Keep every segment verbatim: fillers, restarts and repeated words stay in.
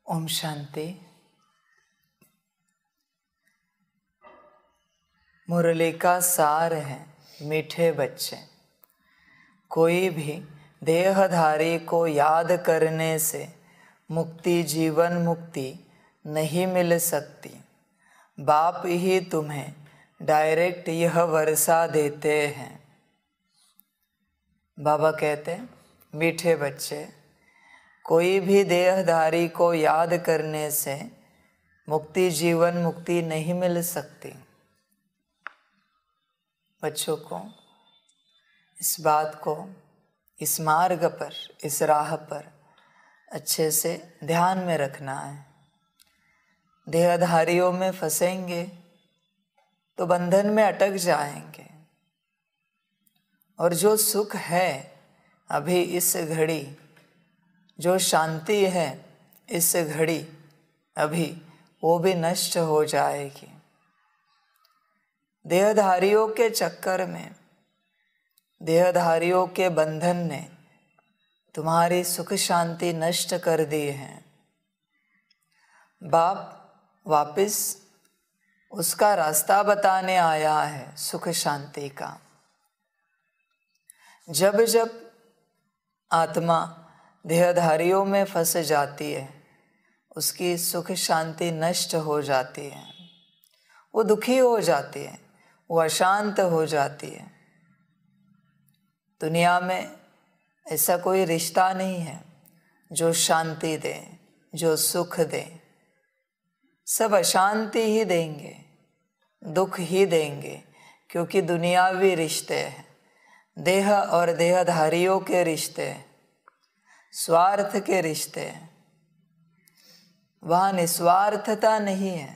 ओम शांति। मुरली का सार है मीठे बच्चे। कोई भी देहधारी को याद करने से मुक्ति जीवन मुक्ति नहीं मिल सकती। बाप ही तुम्हें डायरेक्ट यह वर्षा देते हैं। बाबा कहते हैं मीठे बच्चे, कोई भी देहधारी को याद करने से मुक्ति जीवन मुक्ति नहीं मिल सकती। बच्चों को इस बात को, इस मार्ग पर, इस राह पर अच्छे से ध्यान में रखना है। देहधारियों में फंसेंगे तो बंधन में अटक जाएंगे, और जो सुख है अभी इस घड़ी, जो शांति है इस घड़ी अभी, वो भी नष्ट हो जाएगी। देहधारियों के चक्कर में, देहधारियों के बंधन ने तुम्हारी सुख शांति नष्ट कर दी है। बाप वापिस उसका रास्ता बताने आया है सुख शांति का। जब जब आत्मा देहधारियों में फंस जाती है, उसकी सुख शांति नष्ट हो जाती है, वो दुखी हो जाती है, वो अशांत हो जाती है। दुनिया में ऐसा कोई रिश्ता नहीं है जो शांति दे, जो सुख दे। सब अशांति ही देंगे, दुख ही देंगे, क्योंकि दुनियावी रिश्ते हैं, देह और देहधारियों के रिश्ते हैं, स्वार्थ के रिश्ते हैं। वहाँ निस्वार्थता नहीं है।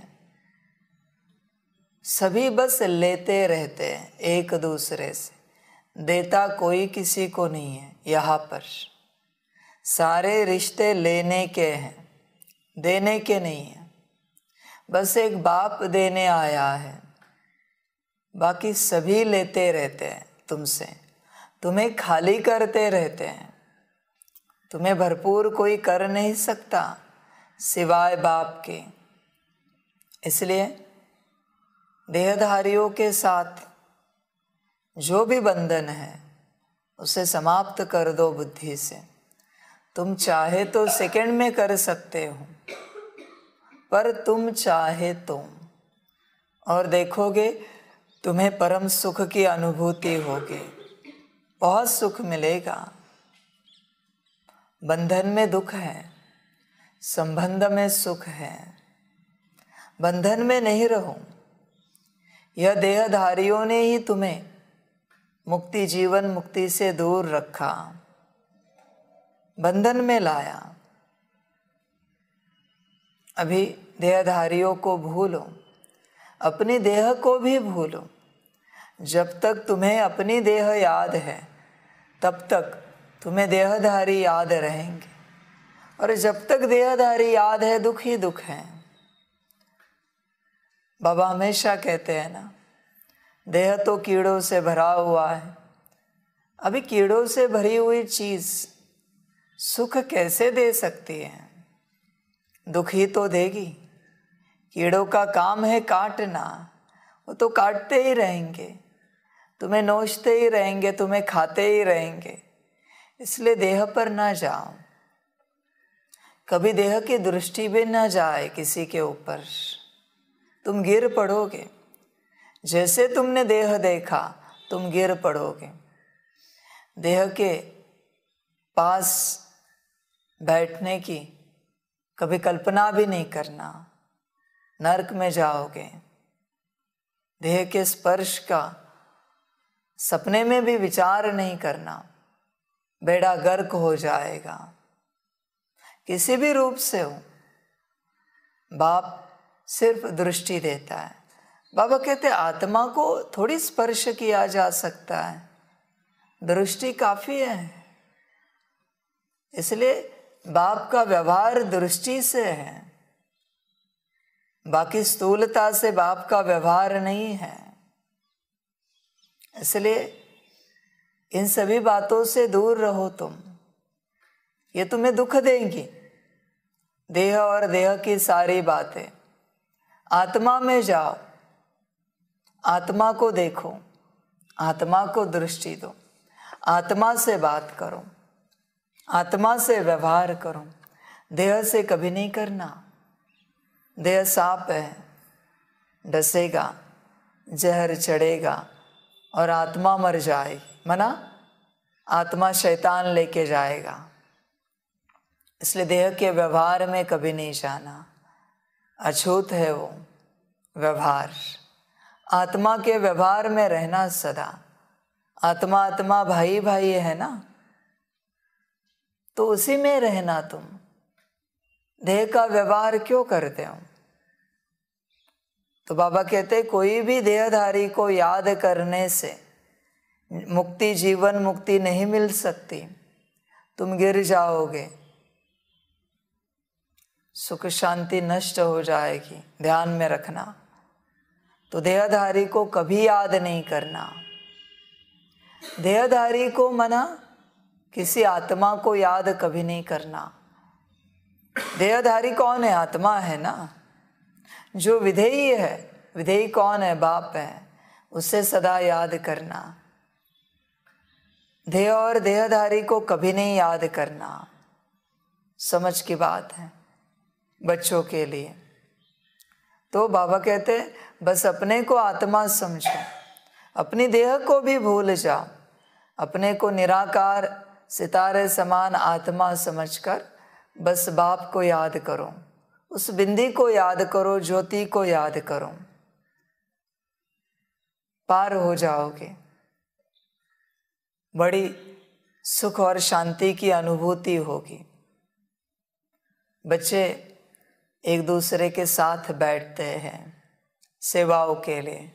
सभी बस लेते रहते हैं एक दूसरे से, देता कोई किसी को नहीं है। यहाँ पर सारे रिश्ते लेने के हैं, देने के नहीं हैं। बस एक बाप देने आया है, बाकी सभी लेते रहते हैं तुमसे, तुम्हें खाली करते रहते हैं। तुम्हें भरपूर कोई कर नहीं सकता सिवाय बाप के। इसलिए देहधारियों के साथ जो भी बंधन है उसे समाप्त कर दो बुद्धि से। तुम चाहे तो सेकंड में कर सकते हो, पर तुम चाहे तो, और देखोगे तुम्हें परम सुख की अनुभूति होगी, बहुत सुख मिलेगा। बंधन में दुख है, संबंध में सुख है। बंधन में नहीं रहो। यह देहधारियों ने ही तुम्हें मुक्ति जीवन मुक्ति से दूर रखा, बंधन में लाया। अभी देहधारियों को भूलो, अपनी देह को भी भूलो। जब तक तुम्हें अपनी देह याद है तब तक तुम्हें देहधारी याद रहेंगे, और जब तक देहधारी याद है दुख ही दुख है। बाबा हमेशा कहते हैं ना, देह तो कीड़ों से भरा हुआ है। अभी कीड़ों से भरी हुई चीज सुख कैसे दे सकती है? दुख ही तो देगी। कीड़ों का काम है काटना, वो तो काटते ही रहेंगे, तुम्हें नोचते ही रहेंगे, तुम्हें खाते ही रहेंगे। इसलिए देह पर ना जाओ, कभी देह की दृष्टि भी ना जाए किसी के ऊपर, तुम गिर पड़ोगे। जैसे तुमने देह देखा तुम गिर पड़ोगे। देह के पास बैठने की कभी कल्पना भी नहीं करना, नरक में जाओगे। देह के स्पर्श का सपने में भी विचार नहीं करना, बेड़ा गर्क हो जाएगा। किसी भी रूप से हो, बाप सिर्फ दृष्टि देता है। बाबा कहते आत्मा को थोड़ी स्पर्श किया जा सकता है, दृष्टि काफी है। इसलिए बाप का व्यवहार दृष्टि से है, बाकी स्थूलता से बाप का व्यवहार नहीं है। इसलिए इन सभी बातों से दूर रहो तुम। ये तुम्हें दुख देंगी, देह और देह की सारी बातें, आत्मा में जाओ, आत्मा को देखो, आत्मा को दृष्टि दो, आत्मा से बात करो, आत्मा से व्यवहार करो। देह से कभी नहीं करना। देह सांप है, डसेगा, जहर चढ़ेगा और आत्मा मर जाएगी। मना, आत्मा शैतान लेके जाएगा। इसलिए देह के व्यवहार में कभी नहीं जाना। अछूत है वो व्यवहार। आत्मा के व्यवहार में रहना सदा। आत्मा आत्मा भाई भाई है ना, तो उसी में रहना। तुम देह का व्यवहार क्यों करते हो? तो बाबा कहते कोई भी देहधारी को याद करने से मुक्ति, जीवन मुक्ति नहीं मिल सकती। तुम गिर जाओगे, सुख शांति नष्ट हो जाएगी। ध्यान में रखना। तो देहधारी को कभी याद नहीं करना। देहधारी को मना, किसी आत्मा को याद कभी नहीं करना। देहधारी कौन है? आत्मा है ना, जो विधेयी है। विधेयी कौन है? बाप है। उससे सदा याद करना। देह और देहधारी को कभी नहीं याद करना। समझ की बात है बच्चों के लिए। तो बाबा कहते बस अपने को आत्मा समझो, अपनी देह को भी भूल जाओ, अपने को निराकार सितारे समान आत्मा समझकर बस बाप को याद करो, उस बिंदी को याद करो, ज्योति को याद करो। पार हो जाओगे। बड़ी सुख और शांति की अनुभूति होगी। बच्चे एक दूसरे के साथ बैठते हैं सेवाओं के लिए।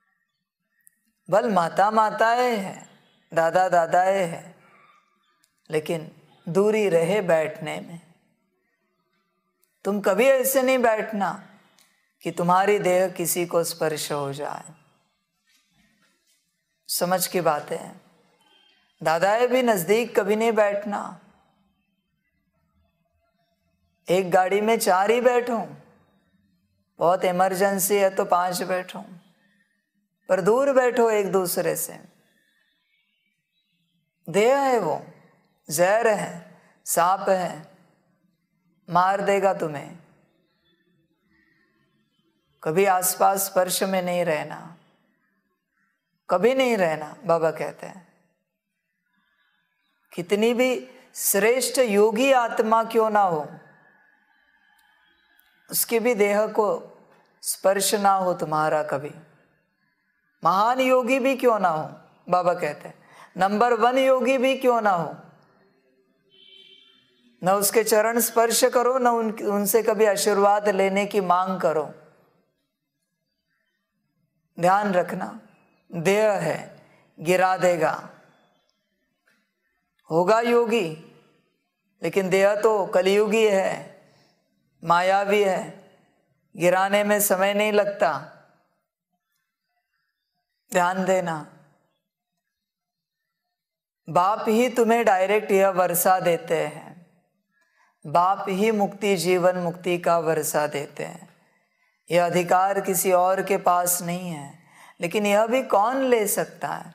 बल माता माताएं हैं, दादा दादाएं हैं, लेकिन दूरी रहे बैठने में। तुम कभी ऐसे नहीं बैठना कि तुम्हारी देह किसी को स्पर्श हो जाए। समझ की बातें हैं। दादाएं भी नजदीक कभी नहीं बैठना। एक गाड़ी में चार ही बैठो, बहुत इमरजेंसी है तो पांच बैठो, पर दूर बैठो एक दूसरे से। देह है वो, जहर है, सांप है, मार देगा तुम्हें। कभी आसपास स्पर्श में नहीं रहना, कभी नहीं रहना। बाबा कहते हैं कितनी भी श्रेष्ठ योगी आत्मा क्यों ना हो, उसके भी देह को स्पर्श ना हो तुम्हारा कभी। महान योगी भी क्यों ना हो, बाबा कहते हैं नंबर वन योगी भी क्यों ना हो, न उसके चरण स्पर्श करो, न उन उनसे कभी आशीर्वाद लेने की मांग करो। ध्यान रखना, देह है, गिरा देगा। होगा योगी, लेकिन देह तो कलियुगी है, मायावी है, गिराने में समय नहीं लगता। ध्यान देना। बाप ही तुम्हें डायरेक्ट यह वर्षा देते हैं। बाप ही मुक्ति, जीवन मुक्ति का वर्षा देते हैं। यह अधिकार किसी और के पास नहीं है। लेकिन यह भी कौन ले सकता है?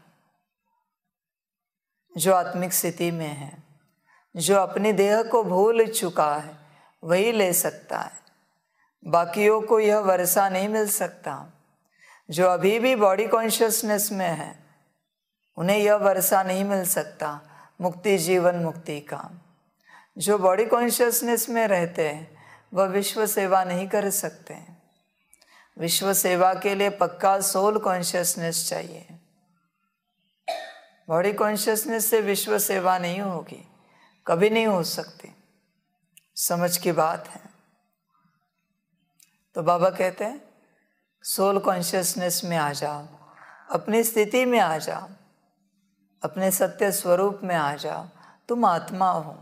जो आत्मिक स्थिति में है, जो अपनी देह को भूल चुका है, वही ले सकता है। बाकियों को यह वर्षा नहीं मिल सकता। जो अभी भी बॉडी कॉन्शियसनेस में है, उन्हें यह वर्षा नहीं मिल सकता मुक्ति, जीवन मुक्ति का। जो बॉडी कॉन्शियसनेस में रहते हैं वह विश्व सेवा नहीं कर सकते। विश्व सेवा के लिए पक्का सोल कॉन्शियसनेस चाहिए। बॉडी कॉन्शियसनेस से विश्व सेवा नहीं होगी, कभी नहीं हो सकती। समझ की बात है। तो बाबा कहते हैं सोल कॉन्शियसनेस में आ जाओ, अपनी स्थिति में आ जाओ, अपने सत्य स्वरूप में आ जाओ। तुम आत्मा हो।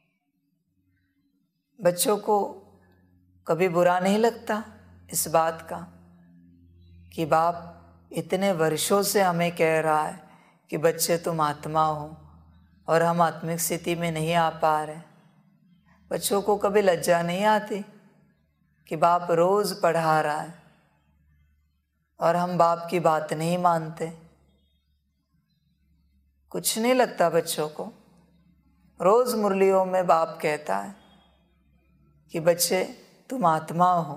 बच्चों को कभी बुरा नहीं लगता इस बात का कि बाप इतने वर्षों से हमें कह रहा है कि बच्चे तुम आत्मा हो और हम आत्मिक स्थिति में नहीं आ पा रहे। बच्चों को कभी लज्जा नहीं आती कि बाप रोज पढ़ा रहा है और हम बाप की बात नहीं मानते? कुछ नहीं लगता बच्चों को? रोज मुरलियों में बाप कहता है कि बच्चे तुम आत्मा हो।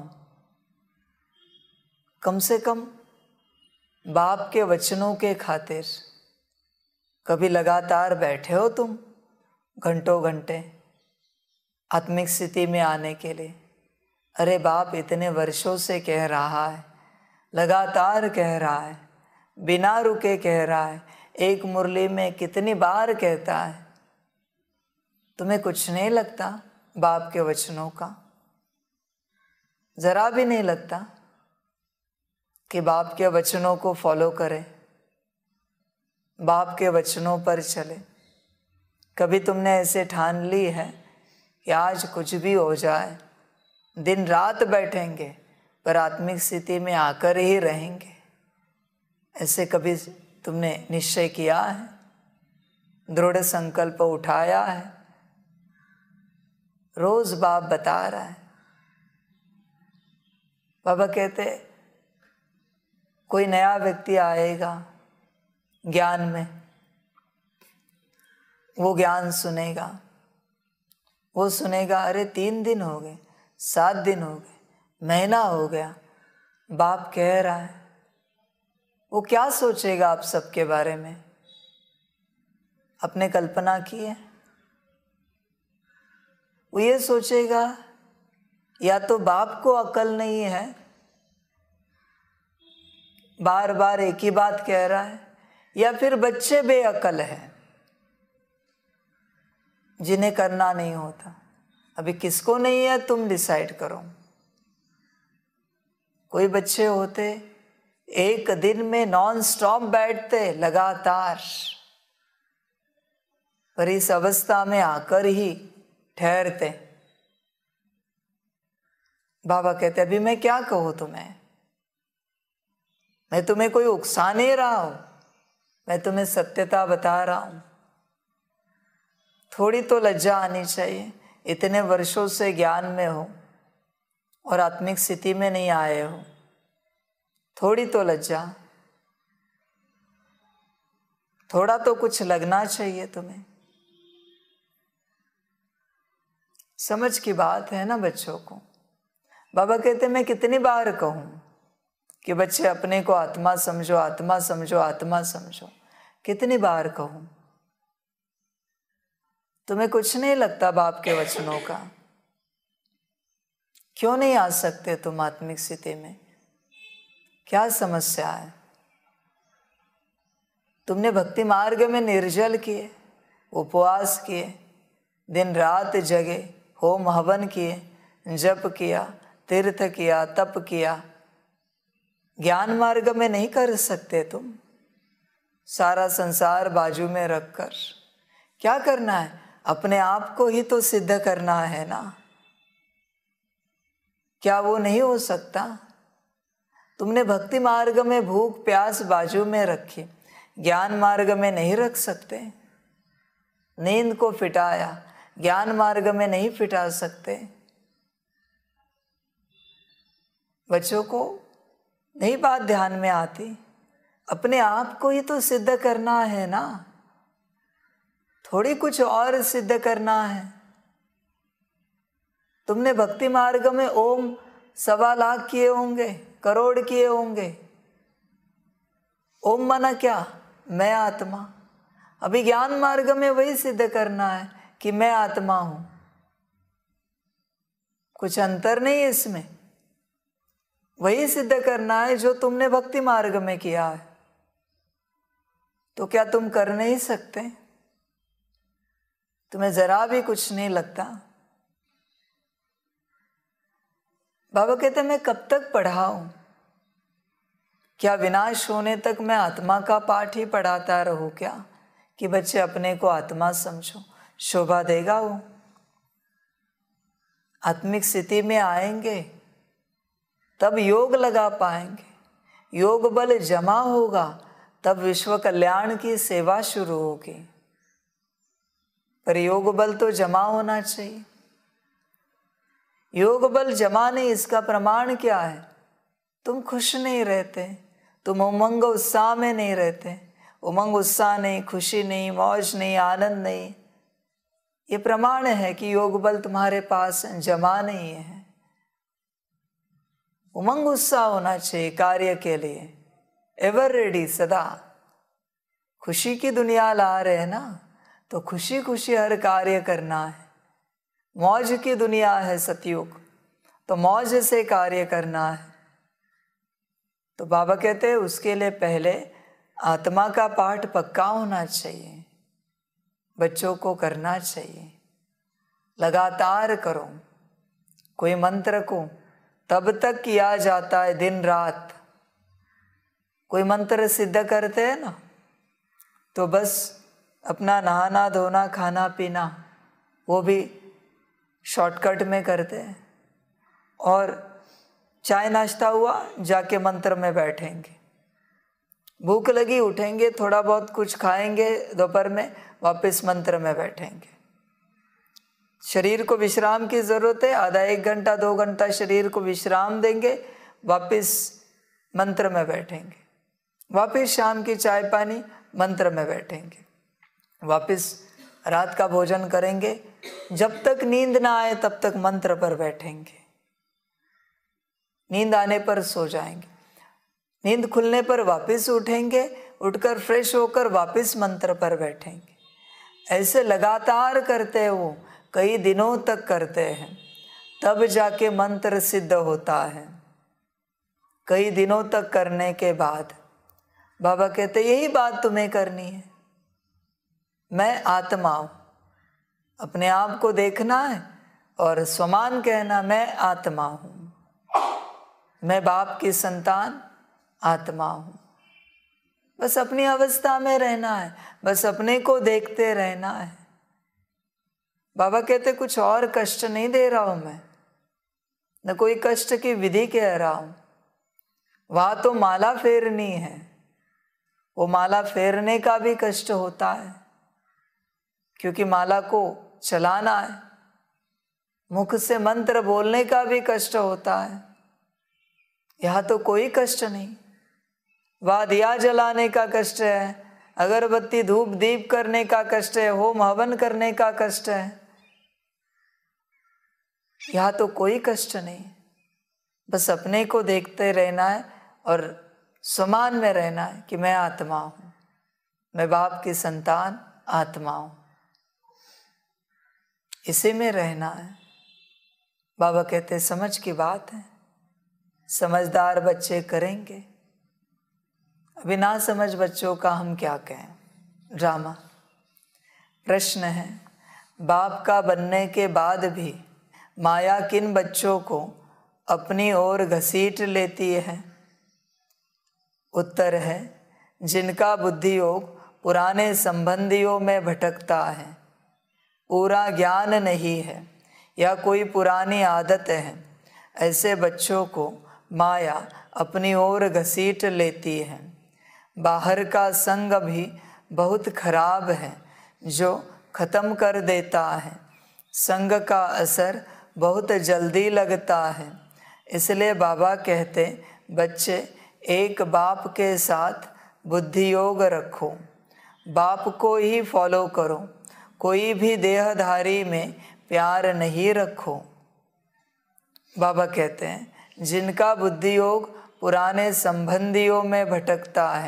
कम से कम बाप के वचनों के खातिर कभी लगातार बैठे हो तुम घंटों घंटे आत्मिक स्थिति में आने के लिए? अरे बाप इतने वर्षों से कह रहा है, लगातार कह रहा है, बिना रुके कह रहा है, एक मुरली में कितनी बार कहता है। तुम्हें कुछ नहीं लगता बाप के वचनों का? जरा भी नहीं लगता कि बाप के वचनों को फॉलो करें, बाप के वचनों पर चले? कभी तुमने ऐसे ठान ली है कि आज कुछ भी हो जाए, दिन रात बैठेंगे पर आत्मिक स्थिति में आकर ही रहेंगे? ऐसे कभी तुमने निश्चय किया है, दृढ़ संकल्प उठाया है? रोज बाप बता रहा है। बाबा कहते कोई नया व्यक्ति आएगा ज्ञान में, वो ज्ञान सुनेगा, वो सुनेगा अरे तीन दिन हो गए, सात दिन हो गए, महीना हो गया, बाप कह रहा है। वो क्या सोचेगा आप सबके बारे में? अपने कल्पना की है? वो ये सोचेगा या तो बाप को अकल नहीं है, बार बार एक ही बात कह रहा है, या फिर बच्चे बेअकल हैं जिन्हें करना नहीं होता। अभी किसको नहीं है तुम डिसाइड करो। कोई बच्चे होते एक दिन में नॉन स्टॉप बैठते लगातार, पर इस अवस्था में आकर ही ठहरते। बाबा कहते अभी मैं क्या कहूँ तुम्हें, मैं तुम्हें कोई उकसा नहीं रहा हूं, मैं तुम्हें सत्यता बता रहा हूं। थोड़ी तो लज्जा आनी चाहिए। इतने वर्षों से ज्ञान में हो और आत्मिक स्थिति में नहीं आए हो, थोड़ी तो लज्जा, थोड़ा तो कुछ लगना चाहिए तुम्हें। समझ की बात है ना बच्चों को। बाबा कहते मैं कितनी बार कहूं कि बच्चे अपने को आत्मा समझो, आत्मा समझो, आत्मा समझो। कितनी बार कहूं? तुम्हें कुछ नहीं लगता बाप के वचनों का? क्यों नहीं आ सकते तुम आत्मिक स्थिति में? क्या समस्या है? तुमने भक्ति मार्ग में निर्जल किए, उपवास किए, दिन रात जगे, होम हवन किए, जप किया, तीर्थ किया, तप किया। ज्ञान मार्ग में नहीं कर सकते तुम? सारा संसार बाजू में रखकर क्या करना है? अपने आप को ही तो सिद्ध करना है ना। क्या वो नहीं हो सकता? तुमने भक्ति मार्ग में भूख प्यास बाजू में रखी, ज्ञान मार्ग में नहीं रख सकते? नींद को फिटाया, ज्ञान मार्ग में नहीं फिटा सकते? बच्चों को नहीं बात ध्यान में आती? अपने आप को ही तो सिद्ध करना है ना, थोड़ी कुछ और सिद्ध करना है। तुमने भक्ति मार्ग में ओम सवा लाख किए होंगे, करोड़ किए होंगे। ओम माना क्या? मैं आत्मा। अभी ज्ञान मार्ग में वही सिद्ध करना है कि मैं आत्मा हूं। कुछ अंतर नहीं है इसमें, वही सिद्ध करना है जो तुमने भक्ति मार्ग में किया है। तो क्या तुम कर नहीं सकते? तुम्हें जरा भी कुछ नहीं लगता? बाबा कहते मैं कब तक पढ़ाऊं? क्या विनाश होने तक मैं आत्मा का पाठ ही पढ़ाता रहूं क्या, कि बच्चे अपने को आत्मा समझो? शोभा देगा वो? आत्मिक स्थिति में आएंगे तब योग लगा पाएंगे, योग बल जमा होगा तब विश्व कल्याण की सेवा शुरू होगी। पर योग बल तो जमा होना चाहिए। योग बल जमा नहीं, इसका प्रमाण क्या है? तुम खुश नहीं रहते, तुम उमंग उत्साह में नहीं रहते। उमंग उत्साह नहीं, खुशी नहीं, मौज नहीं, आनंद नहीं, ये प्रमाण है कि योग बल तुम्हारे पास जमा नहीं है। उमंग उत्साह होना चाहिए कार्य के लिए, एवर रेडी, सदा। खुशी की दुनिया ला रहे हैं ना, तो खुशी खुशी हर कार्य करना है। मौज की दुनिया है सतयुग, तो मौज से कार्य करना है। तो बाबा कहते हैं उसके लिए पहले आत्मा का पाठ पक्का होना चाहिए, बच्चों को करना चाहिए, लगातार करो। कोई मंत्र को तब तक किया जाता है दिन रात। कोई मंत्र सिद्ध करते हैं ना, तो बस अपना नहाना धोना खाना पीना वो भी शॉर्टकट में करते हैं, और चाय नाश्ता हुआ जाके मंत्र में बैठेंगे, भूख लगी उठेंगे थोड़ा बहुत कुछ खाएंगे, दोपहर में वापस मंत्र में बैठेंगे। शरीर को विश्राम की ज़रूरत है, आधा एक घंटा दो घंटा शरीर को विश्राम देंगे, वापस मंत्र में बैठेंगे। वापस शाम की चाय पानी मंत्र में बैठेंगे, वापस रात का भोजन करेंगे। जब तक नींद ना आए तब तक मंत्र पर बैठेंगे, नींद आने पर सो जाएंगे, नींद खुलने पर वापस उठेंगे, उठकर फ्रेश होकर वापस मंत्र पर बैठेंगे। ऐसे लगातार करते हैं, वो कई दिनों तक करते हैं, तब जाके मंत्र सिद्ध होता है। कई दिनों तक करने के बाद बाबा कहते यही बात तुम्हें करनी है, मैं आत्मा हूँ। अपने आप को देखना है और स्वमान कहना, मैं आत्मा हूँ, मैं बाप की संतान आत्मा हूँ। बस अपनी अवस्था में रहना है, बस अपने को देखते रहना है। बाबा कहते कुछ और कष्ट नहीं दे रहा हूँ मैं, न कोई कष्ट की विधि कह रहा हूँ। वहाँ तो माला फेरनी है, वो माला फेरने का भी कष्ट होता है, क्योंकि माला को चलाना है। मुख से मंत्र बोलने का भी कष्ट होता है। यहाँ तो कोई कष्ट नहीं। वहाँ दिया जलाने का कष्ट है, अगरबत्ती धूप दीप करने का कष्ट है, होम हवन करने का कष्ट है। यहाँ तो कोई कष्ट नहीं, बस अपने को देखते रहना है और समान में रहना है कि मैं आत्मा हूँ, मैं बाप की संतान आत्मा हूँ। इसी में रहना है। बाबा कहते समझ की बात है, समझदार बच्चे करेंगे। अभी ना समझ बच्चों का हम क्या कहें, ड्रामा। प्रश्न है, बाप का बनने के बाद भी माया किन बच्चों को अपनी ओर घसीट लेती है? उत्तर है, जिनका बुद्धि योग पुराने संबंधियों में भटकता है, पूरा ज्ञान नहीं है या कोई पुरानी आदत है, ऐसे बच्चों को माया अपनी ओर घसीट लेती है। बाहर का संग भी बहुत खराब है जो ख़त्म कर देता है। संग का असर बहुत जल्दी लगता है, इसलिए बाबा कहते बच्चे एक बाप के साथ बुद्धि योग रखो, बाप को ही फॉलो करो, कोई भी देहधारी में प्यार नहीं रखो। बाबा कहते हैं जिनका बुद्धि योग पुराने संबंधियों में भटकता है,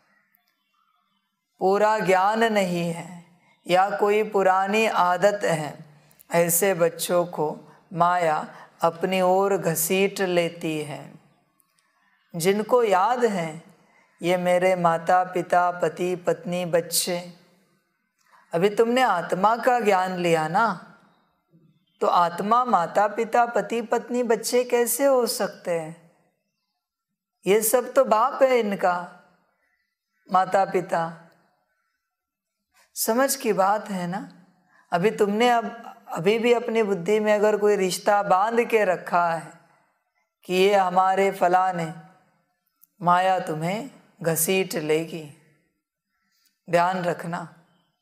पूरा ज्ञान नहीं है या कोई पुरानी आदत है, ऐसे बच्चों को माया अपनी ओर घसीट लेती है। जिनको याद है ये मेरे माता पिता पति पत्नी बच्चे, अभी तुमने आत्मा का ज्ञान लिया ना, तो आत्मा माता पिता पति पत्नी बच्चे कैसे हो सकते हैं? ये सब तो बाप है इनका, माता पिता। समझ की बात है ना। अभी तुमने अब अभी भी अपनी बुद्धि में अगर कोई रिश्ता बांध के रखा है कि ये हमारे फलाने, माया तुम्हें घसीट लेगी। ध्यान रखना,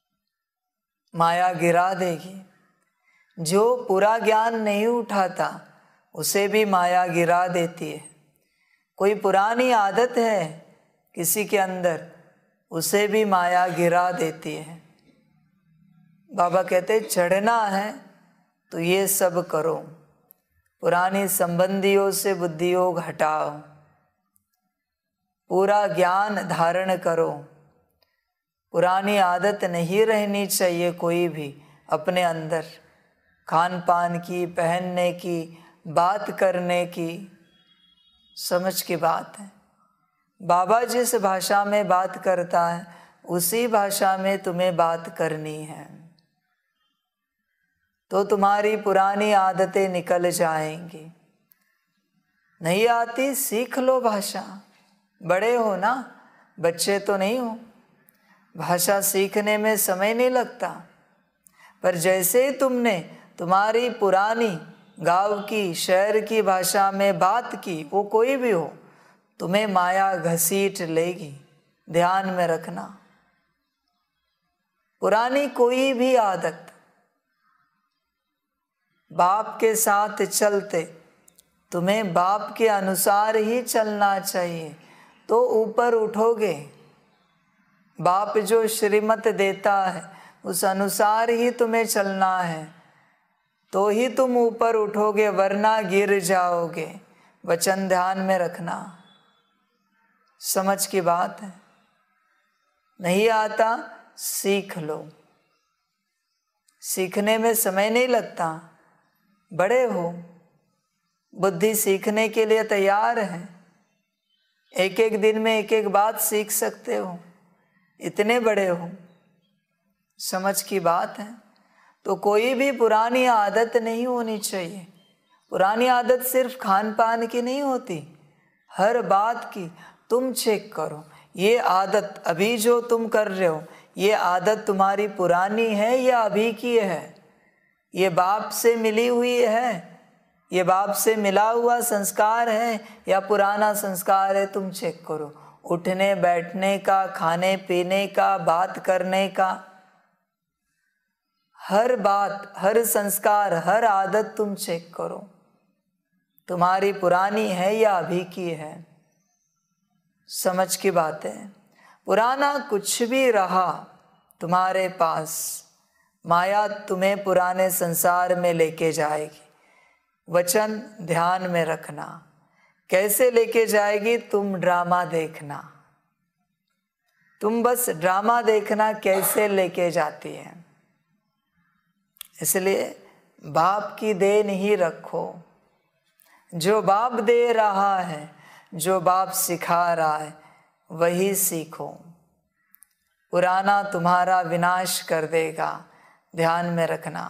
माया गिरा देगी। जो पूरा ज्ञान नहीं उठाता उसे भी माया गिरा देती है। कोई पुरानी आदत है किसी के अंदर, उसे भी माया गिरा देती है। बाबा कहते चढ़ना है तो ये सब करो, पुरानी संबंधियों से बुद्धि योग हटाओ, पूरा ज्ञान धारण करो। पुरानी आदत नहीं रहनी चाहिए कोई भी अपने अंदर, खान पान की, पहनने की, बात करने की। समझ की बात है, बाबा जिस भाषा में बात करता है उसी भाषा में तुम्हें बात करनी है, तो तुम्हारी पुरानी आदतें निकल जाएंगी। नहीं आती सीख लो भाषा, बड़े हो ना, बच्चे तो नहीं हो। भाषा सीखने में समय नहीं लगता, पर जैसे ही तुमने तुम्हारी पुरानी गांव की, शहर की भाषा में बात की, वो कोई भी हो, तुम्हें माया घसीट लेगी। ध्यान में रखना, पुरानी कोई भी आदत, बाप के साथ चलते तुम्हें बाप के अनुसार ही चलना चाहिए, तो ऊपर उठोगे। बाप जो श्रीमत देता है उस अनुसार ही तुम्हें चलना है, तो ही तुम ऊपर उठोगे, वरना गिर जाओगे। वचन ध्यान में रखना। समझ की बात है। नहीं आता सीख लो, सीखने में समय नहीं लगता। बड़े हो, बुद्धि सीखने के लिए तैयार है। एक एक दिन में एक एक बात सीख सकते हो, इतने बड़े हो। समझ की बात है। तो कोई भी पुरानी आदत नहीं होनी चाहिए। पुरानी आदत सिर्फ खान पान की नहीं होती, हर बात की तुम चेक करो। ये आदत अभी जो तुम कर रहे हो, ये आदत तुम्हारी पुरानी है या अभी की है? ये बाप से मिली हुई है, ये बाप से मिला हुआ संस्कार है या पुराना संस्कार है? तुम चेक करो। उठने बैठने का, खाने पीने का, बात करने का, हर बात, हर संस्कार, हर आदत तुम चेक करो, तुम्हारी पुरानी है या अभी की है। समझ की बात है। पुराना कुछ भी रहा तुम्हारे पास, माया तुम्हें पुराने संसार में लेके जाएगी। वचन ध्यान में रखना। कैसे लेके जाएगी? तुम ड्रामा देखना, तुम बस ड्रामा देखना कैसे लेके जाती है। इसलिए बाप की देन ही रखो। जो बाप दे रहा है, जो बाप सिखा रहा है, वही सीखो। पुराना तुम्हारा विनाश कर देगा, ध्यान में रखना।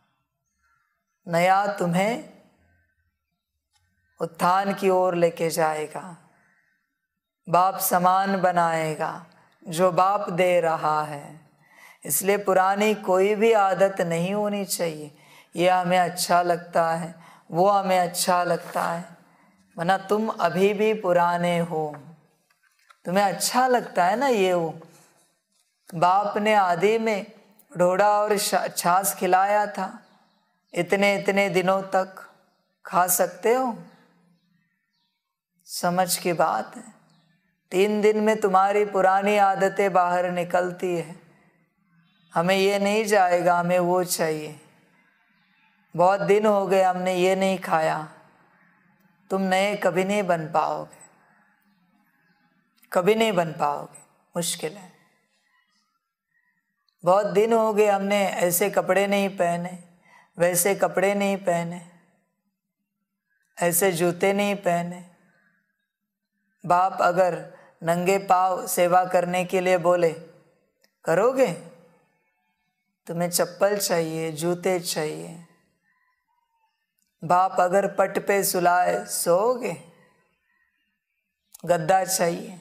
नया तुम्हें उत्थान की ओर लेके जाएगा, बाप समान बनाएगा जो बाप दे रहा है। इसलिए पुरानी कोई भी आदत नहीं होनी चाहिए। ये हमें अच्छा लगता है, वो हमें अच्छा लगता है, वरना तुम अभी भी पुराने हो। तुम्हें अच्छा लगता है ना ये वो। बाप ने आदि में ढोड़ा और छाछ खिलाया था, इतने इतने दिनों तक खा सकते हो। समझ की बात है। तीन दिन में तुम्हारी पुरानी आदतें बाहर निकलती है। हमें ये नहीं जाएगा, हमें वो चाहिए। बहुत दिन हो गए हमने ये नहीं खाया। तुम नए कभी नहीं बन पाओगे, कभी नहीं बन पाओगे, मुश्किल है। बहुत दिन हो गए हमने ऐसे कपड़े नहीं पहने, वैसे कपड़े नहीं पहने, ऐसे जूते नहीं पहने। बाप अगर नंगे पाँव सेवा करने के लिए बोले, करोगे? तुम्हें चप्पल चाहिए, जूते चाहिए। बाप अगर पट पे सुलाए, सोओगे? गद्दा चाहिए।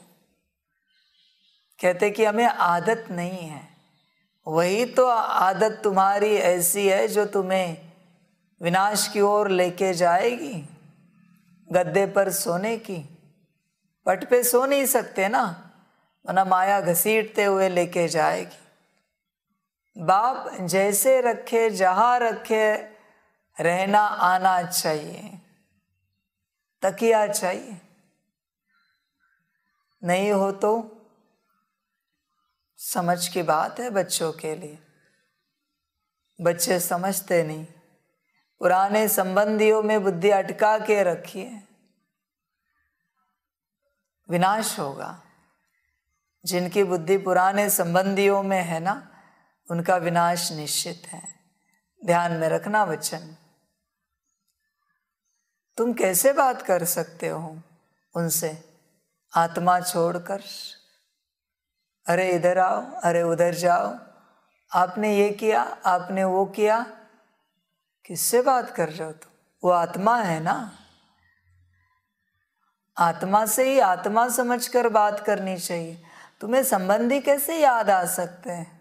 कहते कि हमें आदत नहीं है। वही तो आदत तुम्हारी ऐसी है जो तुम्हें विनाश की ओर लेके जाएगी। गद्दे पर सोने की, पट पे सो नहीं सकते ना, वरना माया घसीटते हुए लेके जाएगी। बाप जैसे रखे, जहाँ रखे, रहना आना चाहिए। तकिया चाहिए, नहीं हो तो समझ की बात है बच्चों के लिए। बच्चे समझते नहीं, पुराने संबंधियों में बुद्धि अटका के रखिए, विनाश होगा। जिनकी बुद्धि पुराने संबंधियों में है ना, उनका विनाश निश्चित है। ध्यान में रखना वचन। तुम कैसे बात कर सकते हो उनसे आत्मा छोड़कर? अरे इधर आओ, अरे उधर जाओ, आपने ये किया, आपने वो किया। किससे बात कर रहे हो तुम? वो आत्मा है ना। आत्मा से ही आत्मा समझकर बात करनी चाहिए। तुम्हें संबंधी कैसे याद आ सकते हैं?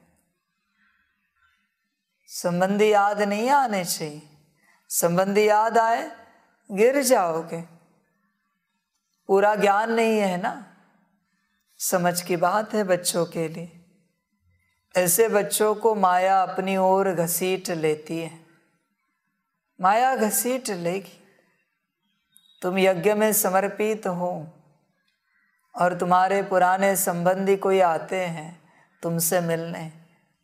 संबंधी याद नहीं आने चाहिए। संबंधी याद आए गिर जाओगे। पूरा ज्ञान नहीं है ना। समझ की बात है बच्चों के लिए। ऐसे बच्चों को माया अपनी ओर घसीट लेती है। माया घसीट लेगी। तुम यज्ञ में समर्पित हो और तुम्हारे पुराने संबंधी कोई आते हैं तुमसे मिलने,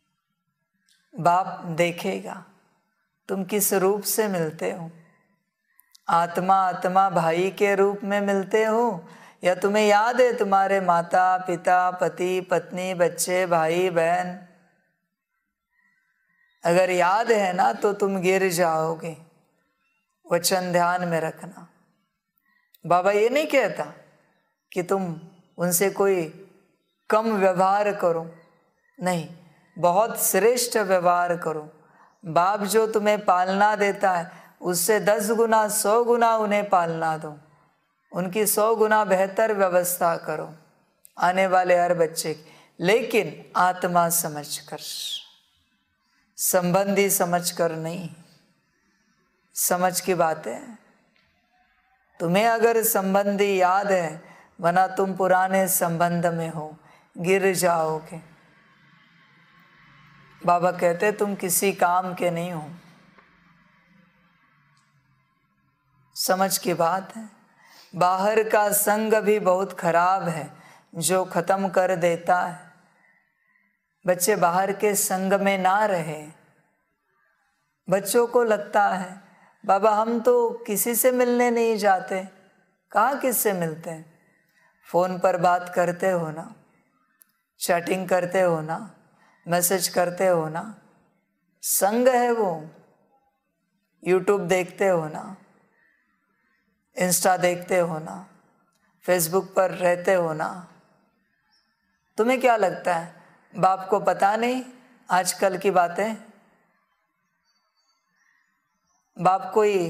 बाप देखेगा तुम किस रूप से मिलते हो। आत्मा आत्मा भाई के रूप में मिलते हो, या तुम्हें याद है तुम्हारे माता पिता, पति पत्नी, बच्चे, भाई बहन? अगर याद है ना तो तुम गिर जाओगे। वचन ध्यान में रखना। बाबा ये नहीं कहता कि तुम उनसे कोई कम व्यवहार करो, नहीं, बहुत श्रेष्ठ व्यवहार करो। बाप जो तुम्हें पालना देता है उससे दस गुना सौ गुना उन्हें पालना दो। उनकी सौ गुना बेहतर व्यवस्था करो आने वाले हर बच्चे की, लेकिन आत्मा समझकर, संबंधी समझकर नहीं। समझ की बात है। तुम्हें अगर संबंधी याद है, वरना तुम पुराने संबंध में हो, गिर जाओगे। बाबा कहते तुम किसी काम के नहीं हो। समझ की बात है। बाहर का संग भी बहुत खराब है जो खत्म कर देता है। बच्चे बाहर के संग में ना रहे। बच्चों को लगता है बाबा हम तो किसी से मिलने नहीं जाते। कहाँ किससे मिलते हैं? फ़ोन पर बात करते हो ना, चैटिंग करते हो ना, मैसेज करते हो ना, संग है वो। यूट्यूब देखते हो ना, इंस्टा देखते हो ना, फेसबुक पर रहते हो ना। तुम्हें क्या लगता है बाप को पता नहीं आजकल की बातें? बाप कोई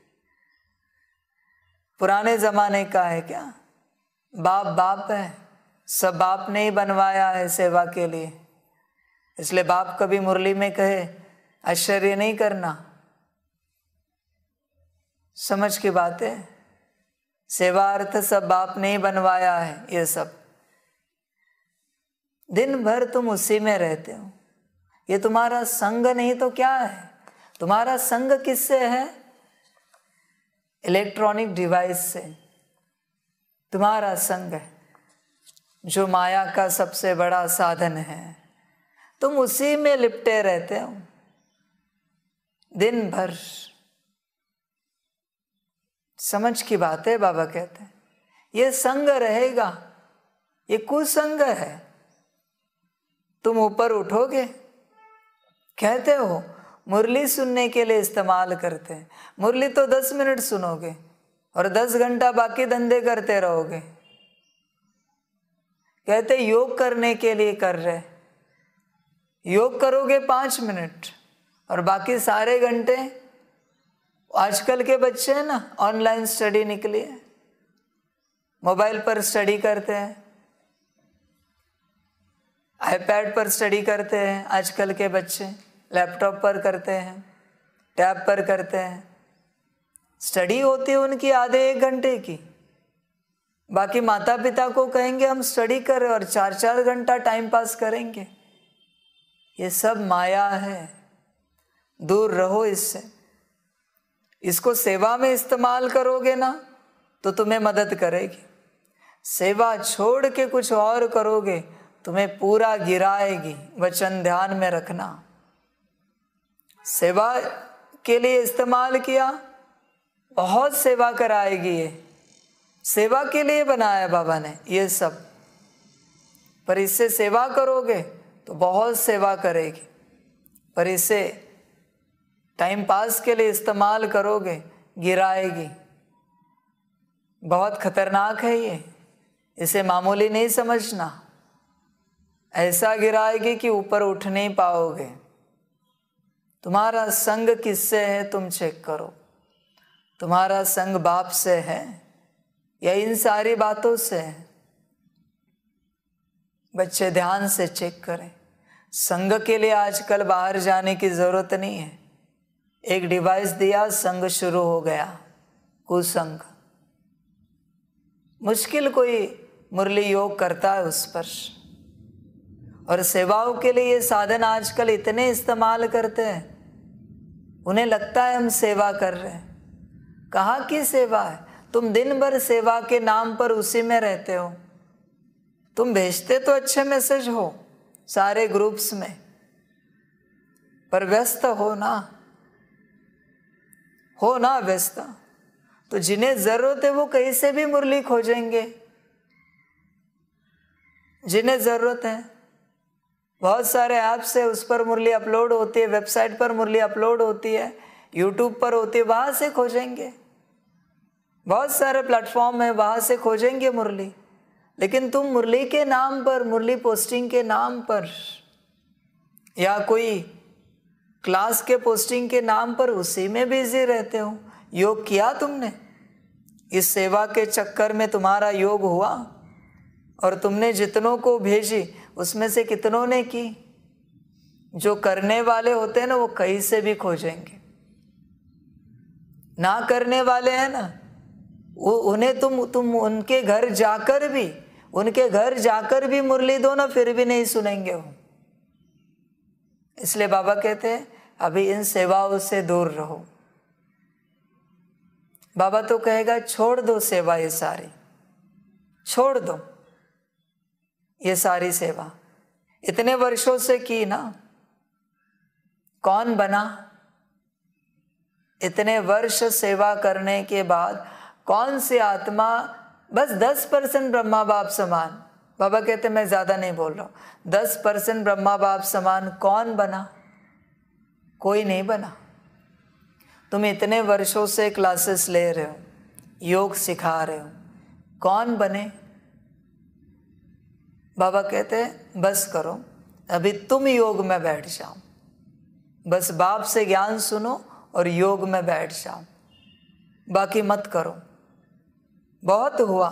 पुराने ज़माने का है क्या? बाप बाप है। सब बाप ने ही बनवाया है सेवा के लिए। इसलिए बाप कभी मुरली में कहे आश्चर्य नहीं करना। समझ की बात है। सेवा अर्थ सब बाप ने ही बनवाया है। ये सब दिन भर तुम उसी में रहते हो। ये तुम्हारा संग नहीं तो क्या है? तुम्हारा संग किससे है? इलेक्ट्रॉनिक डिवाइस से तुम्हारा संग है, जो माया का सबसे बड़ा साधन है। तुम उसी में लिपटे रहते हो दिन भर। समझ की बात है। बाबा कहते हैं ये संग रहेगा, ये कुसंग है। तुम ऊपर उठोगे। कहते हो मुरली सुनने के लिए इस्तेमाल करते हैं। मुरली तो दस मिनट सुनोगे और दस घंटा बाकी धंधे करते रहोगे। कहते योग करने के लिए कर रहे, योग करोगे पाँच मिनट और बाकी सारे घंटे। आजकल के बच्चे हैं ना, ऑनलाइन स्टडी निकली है, मोबाइल पर स्टडी करते हैं, आईपैड पर स्टडी करते हैं। आजकल के बच्चे लैपटॉप पर करते हैं, टैब पर करते हैं। स्टडी होती है उनकी आधे एक घंटे की। बाकी माता पिता को कहेंगे हम स्टडी करें और चार चार घंटा टाइम पास करेंगे। ये सब माया है, दूर रहो इससे। इसको सेवा में इस्तेमाल करोगे ना तो तुम्हें मदद करेगी। सेवा छोड़ के कुछ और करोगे तुम्हें पूरा गिराएगी। वचन ध्यान में रखना। सेवा के लिए इस्तेमाल किया, बहुत सेवा कराएगी। ये सेवा के लिए बनाया बाबा ने ये सब, पर इससे सेवा करोगे तो बहुत सेवा करेगी। पर इसे टाइम पास के लिए इस्तेमाल करोगे, गिराएगी। बहुत खतरनाक है ये, इसे मामूली नहीं समझना। ऐसा गिराएगी कि ऊपर उठ नहीं पाओगे। तुम्हारा संग किससे है तुम चेक करो। तुम्हारा संग बाप से है या इन सारी बातों से है? बच्चे ध्यान से चेक करें। संग के लिए आजकल बाहर जाने की जरूरत नहीं है। एक डिवाइस दिया, संग शुरू हो गया, कुसंग। मुश्किल कोई मुरली योग करता है उस पर। और सेवाओं के लिए ये साधन आजकल इतने इस्तेमाल करते हैं, उन्हें लगता है हम सेवा कर रहे हैं। कहाँ की सेवा है? तुम दिन भर सेवा के नाम पर उसी में रहते हो। तुम भेजते तो अच्छे मैसेज हो सारे ग्रुप्स में, पर व्यस्त हो ना, हो ना व्यस्त। तो जिन्हें जरूरत है वो कहीं से भी मुरली खोजेंगे। जिन्हें जरूरत है, बहुत सारे ऐप्स है, उस पर मुरली अपलोड होती है, वेबसाइट पर मुरली अपलोड होती है, यूट्यूब पर होती है, वहां से खोजेंगे। बहुत सारे प्लेटफॉर्म है, वहां से खोजेंगे मुरली। लेकिन तुम मुरली के नाम पर, मुरली पोस्टिंग के नाम पर, या कोई क्लास के पोस्टिंग के नाम पर उसी में बिजी रहते हो। योग किया तुमने? इस सेवा के चक्कर में तुम्हारा योग हुआ? और तुमने जितनों को भेजी उसमें से कितनों ने की? जो करने वाले होते हैं ना, वो कहीं से भी खोजेंगे। ना करने वाले हैं ना, वो उन्हें तुम तुम उनके घर जाकर भी उनके घर जाकर भी मुरली दो ना, फिर भी नहीं सुनेंगे वो। इसलिए बाबा कहते हैं अभी इन सेवाओं से दूर रहो। बाबा तो कहेगा छोड़ दो सेवा, ये सारी छोड़ दो, ये सारी सेवा इतने वर्षों से की ना। कौन बना? इतने वर्ष सेवा करने के बाद कौन सी आत्मा बस दस परसेंट ब्रह्मा बाप समान, बाबा कहते मैं ज्यादा नहीं बोल रहा हूं, दस परसेंट ब्रह्मा बाप समान कौन बना? कोई नहीं बना। तुम इतने वर्षों से क्लासेस ले रहे हो, योग सिखा रहे हो, कौन बने? बाबा कहते हैं बस करो, अभी तुम योग में बैठ जाओ। बस बाप से ज्ञान सुनो और योग में बैठ जाओ, बाकी मत करो। बहुत हुआ।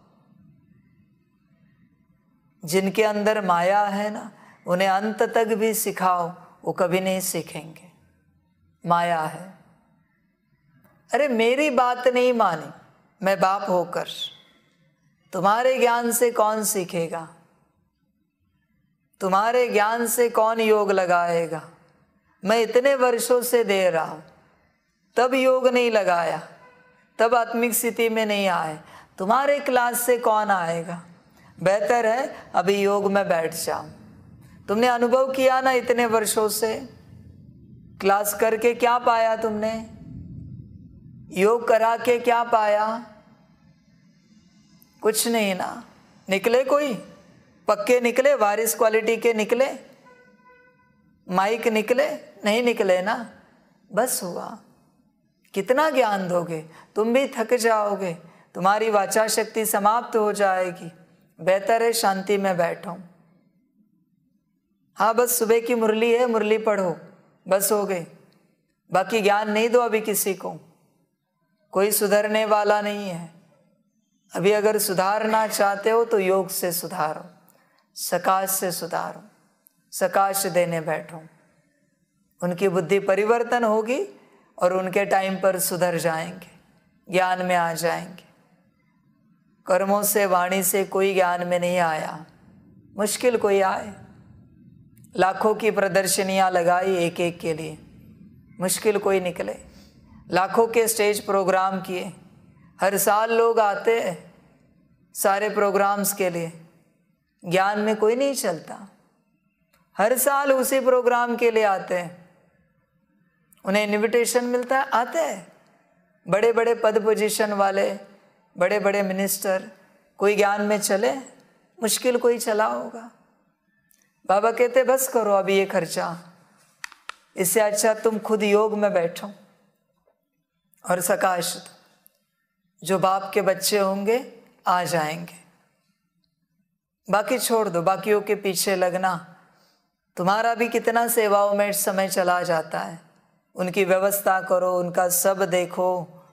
जिनके अंदर माया है ना, उन्हें अंत तक भी सिखाओ, वो कभी नहीं सीखेंगे। माया है। अरे मेरी बात नहीं मानी, मैं बाप होकर, तुम्हारे ज्ञान से कौन सीखेगा? तुम्हारे ज्ञान से कौन योग लगाएगा? मैं इतने वर्षों से दे रहा हूं, तब योग नहीं लगाया, तब आत्मिक स्थिति में नहीं आए, तुम्हारे क्लास से कौन आएगा? बेहतर है अभी योग में बैठ जाओ। तुमने अनुभव किया ना इतने वर्षों से, क्लास करके क्या पाया तुमने? योग करा के क्या पाया? कुछ नहीं ना। निकले कोई? पक्के निकले? वारिस क्वालिटी के निकले? माइक निकले? नहीं निकले ना। बस हुआ। कितना ज्ञान दोगे? तुम भी थक जाओगे, तुम्हारी वाचा शक्ति समाप्त हो जाएगी। बेहतर है शांति में बैठो। हाँ बस सुबह की मुरली है, मुरली पढ़ो, बस हो गई। बाकी ज्ञान नहीं दो अभी किसी को। कोई सुधरने वाला नहीं है अभी। अगर सुधारना चाहते हो तो योग से सुधारो, सकाश से सुधारो, सकाश देने बैठो। उनकी बुद्धि परिवर्तन होगी और उनके टाइम पर सुधर जाएंगे, ज्ञान में आ जाएंगे। कर्मों से, वाणी से कोई ज्ञान में नहीं आया। मुश्किल कोई आए। लाखों की प्रदर्शनियां लगाई एक एक के लिए, मुश्किल कोई निकले। लाखों के स्टेज प्रोग्राम किए, हर साल लोग आते हैं सारे प्रोग्राम्स के लिए, ज्ञान में कोई नहीं चलता। हर साल उसी प्रोग्राम के लिए आते हैं, उन्हें इनविटेशन मिलता है, आते हैं बड़े बड़े पद पोजीशन वाले, बड़े बड़े मिनिस्टर। कोई ज्ञान में चले? मुश्किल कोई चला होगा। बाबा कहते बस करो अभी ये खर्चा, इससे अच्छा तुम खुद योग में बैठो और सकाश जो बाप के बच्चे होंगे आ जाएंगे। बाकी छोड़ दो, बाकियों के पीछे लगना, तुम्हारा भी कितना सेवाओं में समय चला जाता है। उनकी व्यवस्था करो, उनका सब देखो,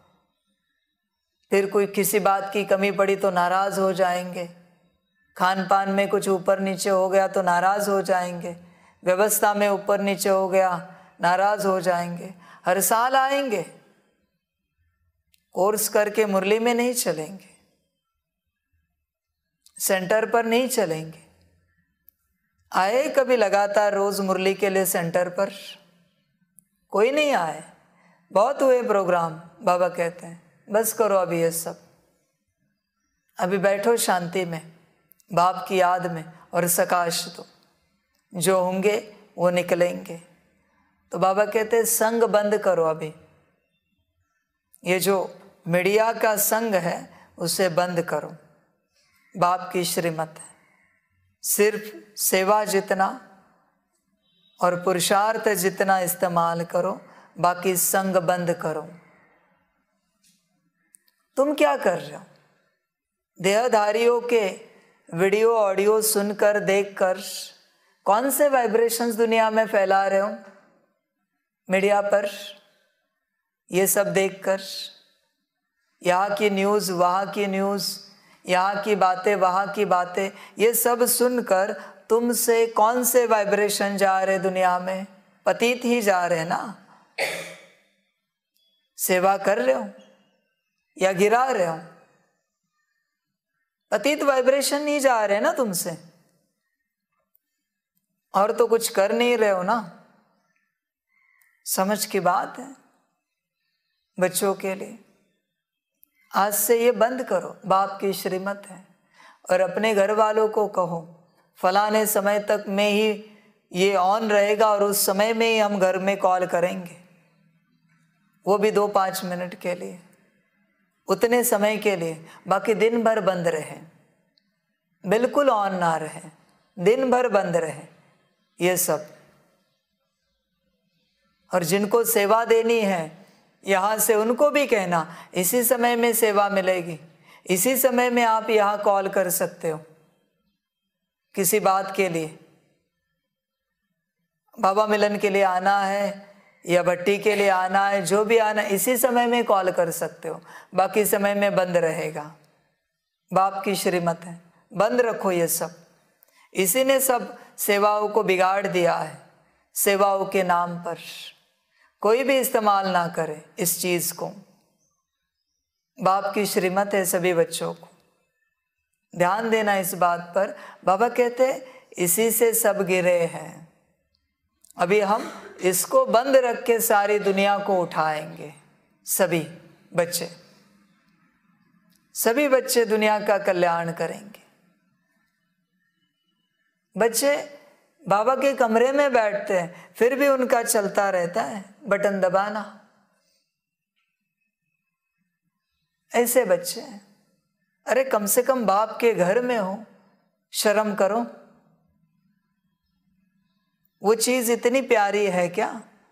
फिर कोई किसी बात की कमी पड़ी तो नाराज हो जाएंगे, खान पान में कुछ ऊपर नीचे हो गया तो नाराज हो जाएंगे, व्यवस्था में ऊपर नीचे हो गया नाराज हो जाएंगे। हर साल आएंगे, कोर्स करके मुरली में नहीं चलेंगे, सेंटर पर नहीं चलेंगे। आए कभी लगातार रोज मुरली के लिए सेंटर पर? कोई नहीं आए। बहुत हुए प्रोग्राम। बाबा कहते हैं बस करो अभी ये सब, अभी बैठो शांति में, बाप की याद में और सकाश दो, जो होंगे वो निकलेंगे। तो बाबा कहते हैं संग बंद करो अभी, ये जो मीडिया का संग है उसे बंद करो। बाप की श्रीमत है, सिर्फ सेवा जितना और पुरुषार्थ जितना इस्तेमाल करो, बाकी संग बंद करो। तुम क्या कर रहे हो? देहधारियों के वीडियो ऑडियो सुनकर देखकर कौन से वाइब्रेशंस दुनिया में फैला रहे हो मीडिया पर? ये सब देखकर, यहाँ की न्यूज़ वहाँ की न्यूज़, यहाँ की बातें वहाँ की बातें, ये सब सुनकर तुमसे कौन से वाइब्रेशन जा रहे दुनिया में? पतित ही जा रहे ना। सेवा कर रहे हो या गिरा रहे हो? पतित वाइब्रेशन नहीं जा रहे ना तुमसे, और तो कुछ कर नहीं रहे हो ना। समझ की बात है बच्चों के लिए। आज से ये बंद करो, बाप की श्रीमत है। और अपने घर वालों को कहो फलाने समय तक में ही ये ऑन रहेगा और उस समय में ही हम घर में कॉल करेंगे, वो भी दो पाँच मिनट के लिए, उतने समय के लिए। बाकी दिन भर बंद रहे, बिल्कुल ऑन ना रहे, दिन भर बंद रहे ये सब। और जिनको सेवा देनी है यहाँ से उनको भी कहना इसी समय में सेवा मिलेगी, इसी समय में आप यहाँ कॉल कर सकते हो किसी बात के लिए। बाबा मिलन के लिए आना है या भट्टी के लिए आना है, जो भी आना है इसी समय में कॉल कर सकते हो, बाकी समय में बंद रहेगा। बाप की श्रीमत है, बंद रखो ये सब। इसी ने सब सेवाओं को बिगाड़ दिया है। सेवाओं के नाम पर कोई भी इस्तेमाल ना करे इस चीज़ को। बाप की श्रीमत है सभी बच्चों को ध्यान देना इस बात पर। बाबा कहते इसी से सब गिरे हैं। अभी हम इसको बंद रख के सारी दुनिया को उठाएंगे। सभी बच्चे सभी बच्चे दुनिया का कल्याण करेंगे। बच्चे बाबा के कमरे में बैठते हैं, फिर भी उनका चलता रहता है बटन दबाना। ऐसे बच्चे हैं। अरे कम से कम बाप के घर में हो, शर्म करो। वो चीज इतनी प्यारी है क्या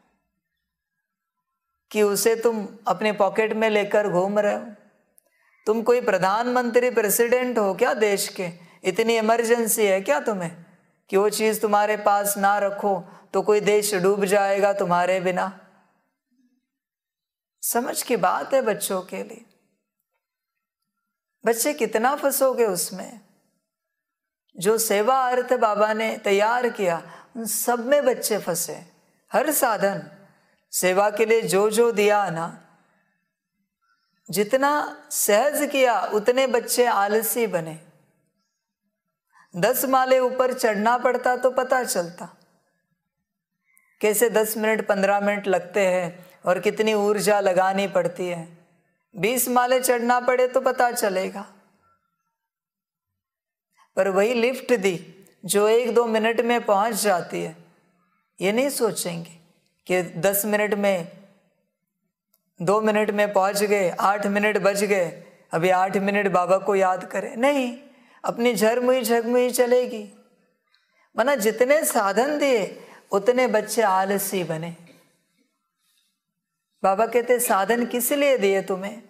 कि उसे तुम अपने पॉकेट में लेकर घूम रहे हो? तुम कोई प्रधानमंत्री प्रेसिडेंट हो क्या देश के? इतनी इमरजेंसी है क्या तुम्हें कि वो चीज तुम्हारे पास ना रखो तो कोई देश डूब जाएगा तुम्हारे बिना? समझ की बात है बच्चों के लिए। बच्चे कितना फंसोगे उसमें। जो सेवा अर्थ बाबा ने तैयार किया उन सब में बच्चे फंसे। हर साधन सेवा के लिए जो जो दिया ना, जितना सहज किया उतने बच्चे आलसी बने। दस माले ऊपर चढ़ना पड़ता तो पता चलता कैसे दस मिनट पंद्रह मिनट लगते हैं और कितनी ऊर्जा लगानी पड़ती है। बीस माले चढ़ना पड़े तो पता चलेगा। पर वही लिफ्ट दी जो एक दो मिनट में पहुंच जाती है, ये नहीं सोचेंगे कि दस मिनट में, दो मिनट में पहुंच गए, आठ मिनट बच गए, अभी आठ मिनट बाबा को याद करें। नहीं, अपनी झरमुई झगमुई चलेगी। माना जितने साधन दिए उतने बच्चे आलसी बने। बाबा कहते साधन किस लिए दिए तुम्हें?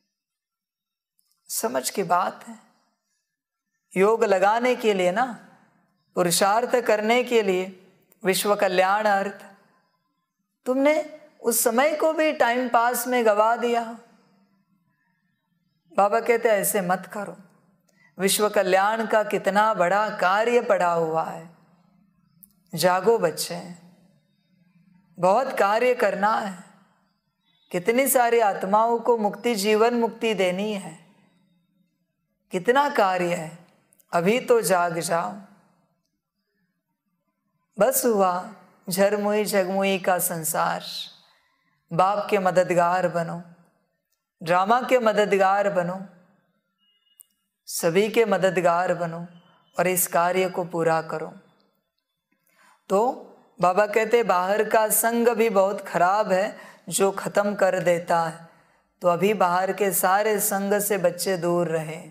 समझ की बात है। योग लगाने के लिए ना, पुरुषार्थ करने के लिए, विश्व कल्याण अर्थ। तुमने उस समय को भी टाइम पास में गवा दिया। बाबा कहते ऐसे मत करो। विश्व कल्याण का कितना बड़ा कार्य पड़ा हुआ है। जागो बच्चे, बहुत कार्य करना है। कितनी सारी आत्माओं को मुक्ति, जीवन मुक्ति देनी है। कितना कार्य है, अभी तो जाग जाओ। बस हुआ झरमुई झगमुई का संसार। बाप के मददगार बनो, ड्रामा के मददगार बनो, सभी के मददगार बनो और इस कार्य को पूरा करो। तो बाबा कहते बाहर का संग भी बहुत खराब है जो खत्म कर देता है। तो अभी बाहर के सारे संग से बच्चे दूर रहे।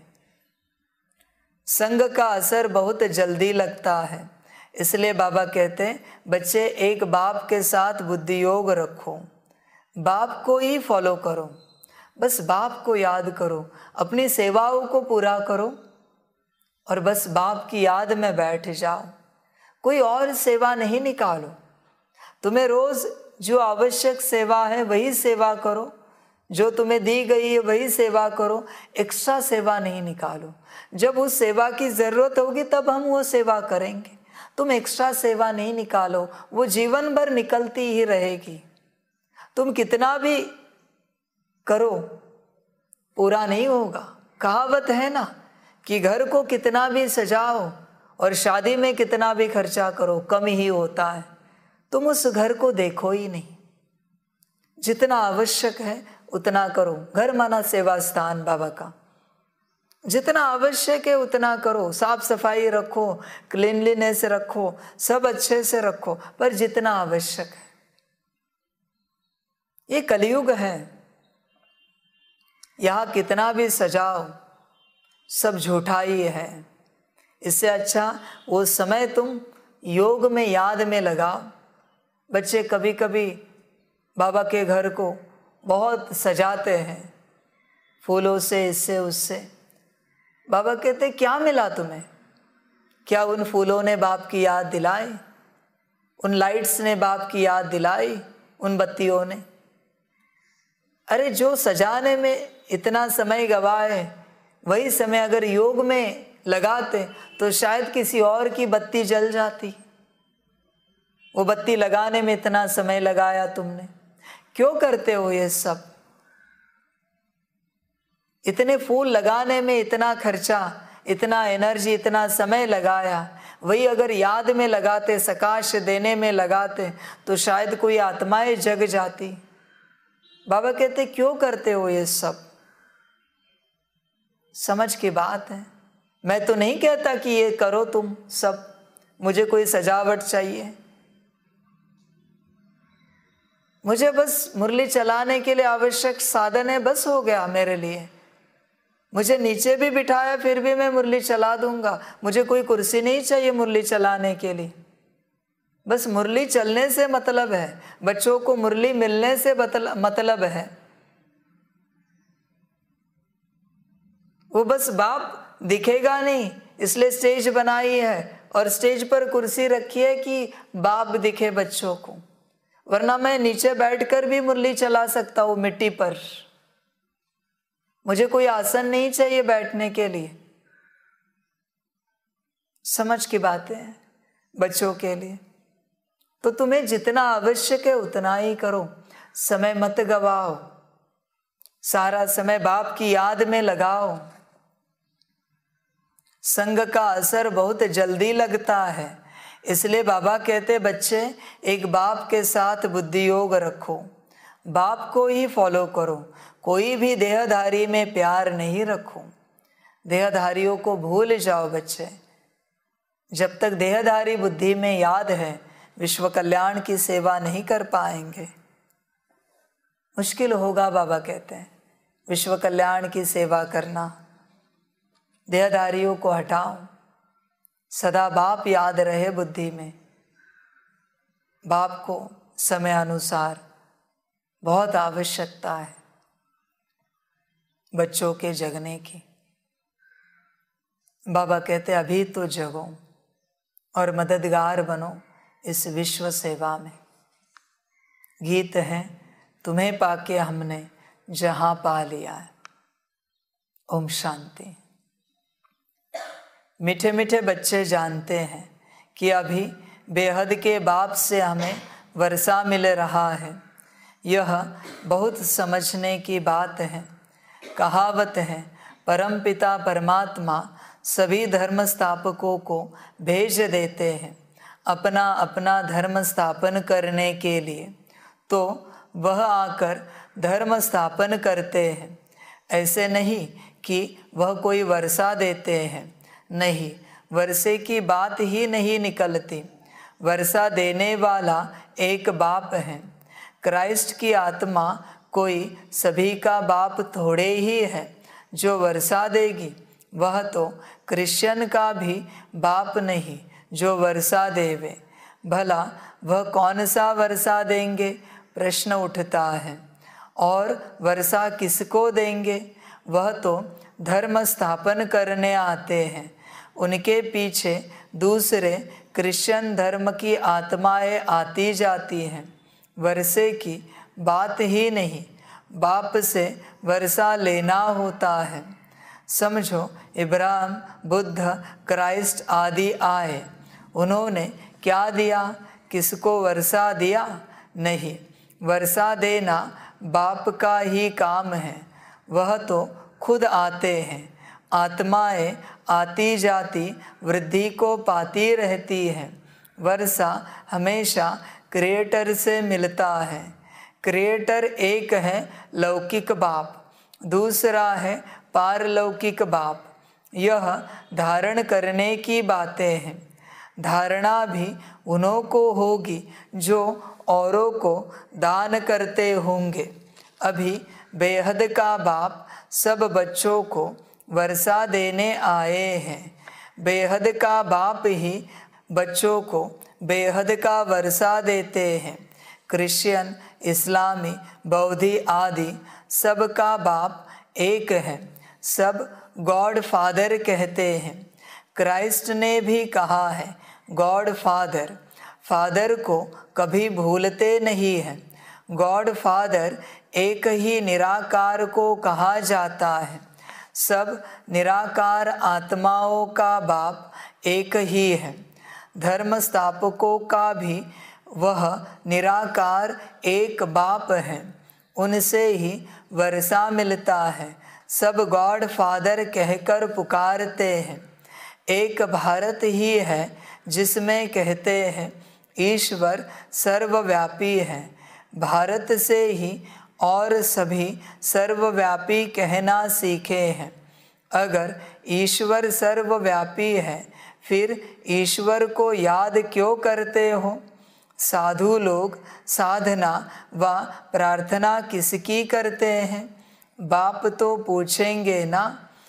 संग का असर बहुत जल्दी लगता है, इसलिए बाबा कहते बच्चे एक बाप के साथ बुद्धि योग रखो, बाप को ही फॉलो करो, बस बाप को याद करो, अपनी सेवाओं को पूरा करो और बस बाप की याद में बैठ जाओ। कोई और सेवा नहीं निकालो। तुम्हें रोज जो आवश्यक सेवा है वही सेवा करो, जो तुम्हें दी गई है वही सेवा करो, एक्स्ट्रा सेवा नहीं निकालो। जब उस सेवा की जरूरत होगी तब हम वो सेवा करेंगे। तुम एक्स्ट्रा सेवा नहीं निकालो, वो जीवन भर निकलती ही रहेगी। तुम कितना भी करो पूरा नहीं होगा। कहावत है ना कि घर को कितना भी सजाओ और शादी में कितना भी खर्चा करो कम ही होता है। तुम उस घर को देखो ही नहीं। जितना आवश्यक है उतना करो। घर माना सेवा स्थान बाबा का। जितना आवश्यक है उतना करो, साफ सफाई रखो, क्लीनलीनेस रखो, सब अच्छे से रखो, पर जितना आवश्यक है। ये कलयुग है, यहाँ कितना भी सजाओ सब झूठा ही है। इससे अच्छा वो समय तुम योग में, याद में लगाओ। बच्चे कभी कभी बाबा के घर को बहुत सजाते हैं फूलों से, इससे उससे। बाबा कहते क्या मिला तुम्हें? क्या उन फूलों ने बाप की याद दिलाई? उन लाइट्स ने बाप की याद दिलाई? उन बत्तियों ने? अरे जो सजाने में इतना समय गवाए, वही समय अगर योग में लगाते तो शायद किसी और की बत्ती जल जाती। वो बत्ती लगाने में इतना समय लगाया तुमने, क्यों करते हो ये सब? इतने फूल लगाने में इतना खर्चा, इतना एनर्जी, इतना समय लगाया, वही अगर याद में लगाते, सकाश देने में लगाते तो शायद कोई आत्माएं जग जाती। बाबा कहते क्यों करते हो ये सब? समझ की बात है। मैं तो नहीं कहता कि ये करो तुम सब, मुझे कोई सजावट चाहिए। मुझे बस मुरली चलाने के लिए आवश्यक साधन है, बस हो गया मेरे लिए। मुझे नीचे भी बिठाया फिर भी मैं मुरली चला दूंगा। मुझे कोई कुर्सी नहीं चाहिए मुरली चलाने के लिए। बस मुरली चलने से मतलब है, बच्चों को मुरली मिलने से मतलब है। वो बस बाप दिखेगा नहीं इसलिए स्टेज बनाई है और स्टेज पर कुर्सी रखी है कि बाप दिखे बच्चों को, वरना मैं नीचे बैठकर भी मुरली चला सकता हूँ मिट्टी पर। मुझे कोई आसन नहीं चाहिए बैठने के लिए। समझ की बातें हैं बच्चों के लिए। तो तुम्हें जितना आवश्यक है उतना ही करो, समय मत गवाओ, सारा समय बाप की याद में लगाओ। संग का असर बहुत जल्दी लगता है, इसलिए बाबा कहते बच्चे एक बाप के साथ बुद्धि योग रखो, बाप को ही फॉलो करो, कोई भी देहधारी में प्यार नहीं रखो। देहधारियों को भूल जाओ बच्चे। जब तक देहधारी बुद्धि में याद है, विश्व कल्याण की सेवा नहीं कर पाएंगे। मुश्किल होगा, बाबा कहते हैं, विश्व कल्याण की सेवा करना। देहधारियों को हटाओ, सदा बाप याद रहे बुद्धि में। बाप को समय अनुसार बहुत आवश्यकता है बच्चों के जगने की। बाबा कहते अभी तो जगो और मददगार बनो इस विश्व सेवा में। गीत है, तुम्हें पाके हमने जहां पा लिया है। ओम शांति। मीठे मीठे बच्चे जानते हैं कि अभी बेहद के बाप से हमें वर्षा मिल रहा है। यह बहुत समझने की बात है। कहावत है, परम पिता परमात्मा सभी धर्म स्थापकों को भेज देते हैं अपना अपना धर्म स्थापन करने के लिए, तो वह आकर धर्म स्थापन करते हैं। ऐसे नहीं कि वह कोई वर्षा देते हैं, नहीं, वर्षे की बात ही नहीं निकलती। वर्षा देने वाला एक बाप है। क्राइस्ट की आत्मा कोई सभी का बाप थोड़े ही है जो वर्षा देगी। वह तो क्रिश्चियन का भी बाप नहीं जो वर्षा देवे। भला वह कौन सा वर्षा देंगे, प्रश्न उठता है। और वर्षा किसको देंगे? वह तो धर्म स्थापन करने आते हैं। उनके पीछे दूसरे क्रिश्चियन धर्म की आत्माएं आती जाती हैं। वर्षे की बात ही नहीं, बाप से वर्षा लेना होता है। समझो, इब्राहिम, बुद्ध, क्राइस्ट आदि आए, उन्होंने क्या दिया? किसको वर्षा दिया? नहीं, वर्षा देना बाप का ही काम है। वह तो खुद आते हैं। आत्माएं आती जाती वृद्धि को पाती रहती है। वर्षा हमेशा क्रिएटर से मिलता है। क्रिएटर एक है लौकिक बाप, दूसरा है पारलौकिक बाप। यह धारण करने की बातें हैं। धारणा भी उन्हों को होगी जो औरों को दान करते होंगे। अभी बेहद का बाप सब बच्चों को वर्षा देने आए हैं। बेहद का बाप ही बच्चों को बेहद का वर्षा देते हैं। क्रिश्चियन, इस्लामी, बौद्धि आदि सब का बाप एक है। सब गॉड फादर कहते हैं। क्राइस्ट ने भी कहा है गॉड फादर। फादर को कभी भूलते नहीं हैं। गॉड फादर एक ही निराकार को कहा जाता है। सब निराकार आत्माओं का बाप एक ही है। धर्म स्थापकों का भी वह निराकार एक बाप है। उनसे ही वर्षा मिलता है। सब गॉड फादर कहकर पुकारते हैं। एक भारत ही है जिसमें कहते हैं ईश्वर सर्वव्यापी है। भारत से ही और सभी सर्वव्यापी कहना सीखे हैं। अगर ईश्वर सर्वव्यापी है, फिर ईश्वर को याद क्यों करते हो? साधु लोग साधना व प्रार्थना किसकी करते हैं? बाप तो पूछेंगे ना।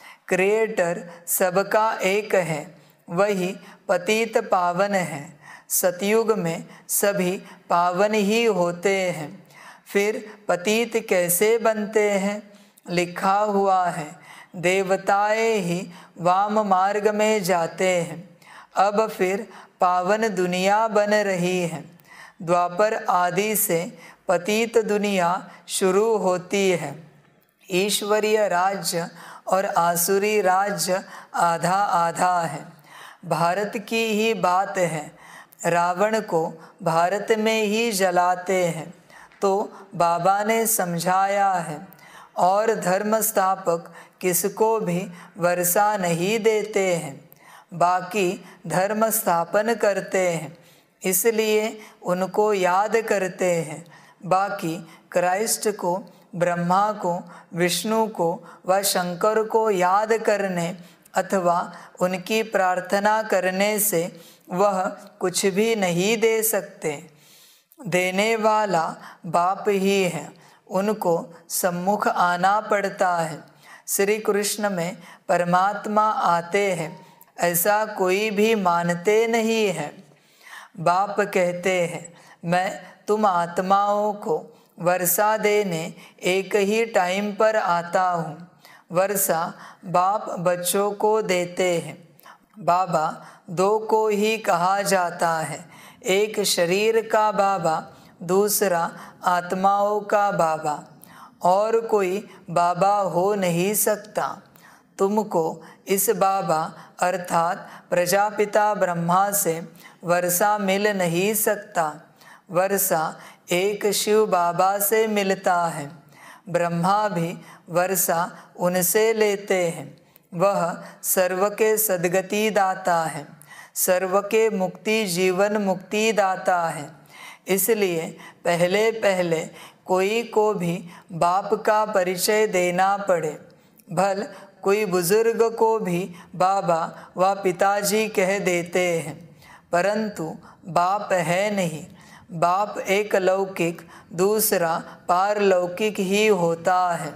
क्रिएटर सबका एक है, वही पतित पावन है। सतयुग में सभी पावन ही होते हैं, फिर पतित कैसे बनते हैं? लिखा हुआ है देवताएं ही वाम मार्ग में जाते हैं। अब फिर पावन दुनिया बन रही है। द्वापर आदि से पतित दुनिया शुरू होती है। ईश्वरीय राज्य और आसुरी राज्य आधा आधा है। भारत की ही बात है। रावण को भारत में ही जलाते हैं, तो बाबा ने समझाया है। और धर्म स्थापक किसको भी वर्षा नहीं देते हैं, बाकी धर्म स्थापन करते हैं, इसलिए उनको याद करते हैं। बाकी क्राइस्ट को, ब्रह्मा को, विष्णु को व शंकर को याद करने अथवा उनकी प्रार्थना करने से वह कुछ भी नहीं दे सकते। देने वाला बाप ही है, उनको सम्मुख आना पड़ता है। श्री कृष्ण में परमात्मा आते हैं ऐसा कोई भी मानते नहीं है। बाप कहते हैं, मैं तुम आत्माओं को वर्षा देने एक ही टाइम पर आता हूँ। वर्षा बाप बच्चों को देते हैं। बाबा दो को ही कहा जाता है, एक शरीर का बाबा, दूसरा आत्माओं का बाबा। और कोई बाबा हो नहीं सकता। तुमको इस बाबा अर्थात प्रजापिता ब्रह्मा से वर्षा मिल नहीं सकता। वर्षा एक शिव बाबा से मिलता है। ब्रह्मा भी वर्षा उनसे लेते हैं। वह सर्व के सद्गति दाता है, सर्व के मुक्ति जीवन मुक्ति दाता है। इसलिए पहले पहले कोई को भी बाप का परिचय देना पड़े। भल कोई बुजुर्ग को भी बाबा व पिताजी कह देते हैं, परंतु बाप है नहीं। बाप एक लौकिक, दूसरा पारलौकिक ही होता है।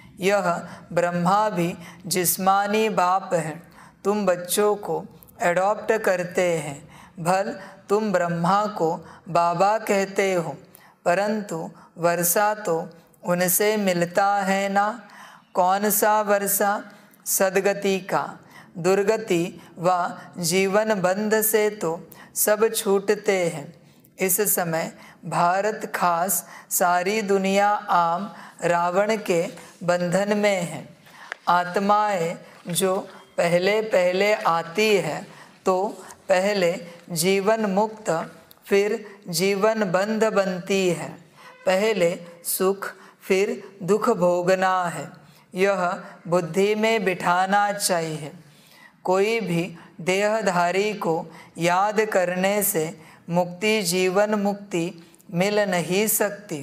यह ब्रह्मा भी जिस्मानी बाप है। तुम बच्चों को एडॉप्ट करते हैं। भल तुम ब्रह्मा को बाबा कहते हो, परंतु वर्षा तो उनसे मिलता है ना। कौन सा वर्षा? सद्गति का। दुर्गति व जीवन बंध से तो सब छूटते हैं। इस समय भारत खास सारी दुनिया आम रावण के बंधन में है। आत्माएं जो पहले पहले आती है तो पहले जीवन मुक्त फिर जीवन बंध बनती है। पहले सुख फिर दुख भोगना है, यह बुद्धि में बिठाना चाहिए। कोई भी देहधारी को याद करने से मुक्ति जीवन मुक्ति मिल नहीं सकती।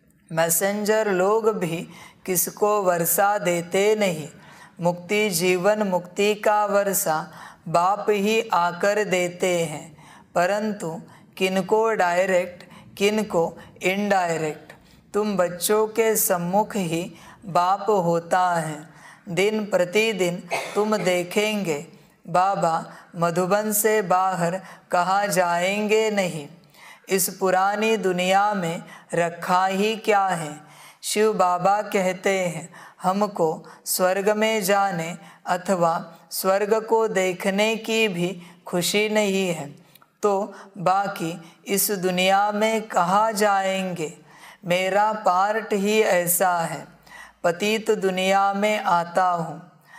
मैसेंजर लोग भी किसको वर्षा देते नहीं। मुक्ति जीवन मुक्ति का वर्षा बाप ही आकर देते हैं, परंतु किनको डायरेक्ट किनको इनडायरेक्ट। तुम बच्चों के सम्मुख ही बाप होता है। दिन प्रतिदिन तुम देखेंगे बाबा मधुबन से बाहर कहाँ जाएंगे नहीं। इस पुरानी दुनिया में रखा ही क्या है। शिव बाबा कहते हैं, हमको स्वर्ग में जाने अथवा स्वर्ग को देखने की भी खुशी नहीं है, तो बाकी इस दुनिया में कहाँ जाएंगे। मेरा पार्ट ही ऐसा है। पतित दुनिया में आता हूँ।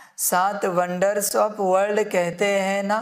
सात वंडर्स ऑफ वर्ल्ड कहते हैं ना,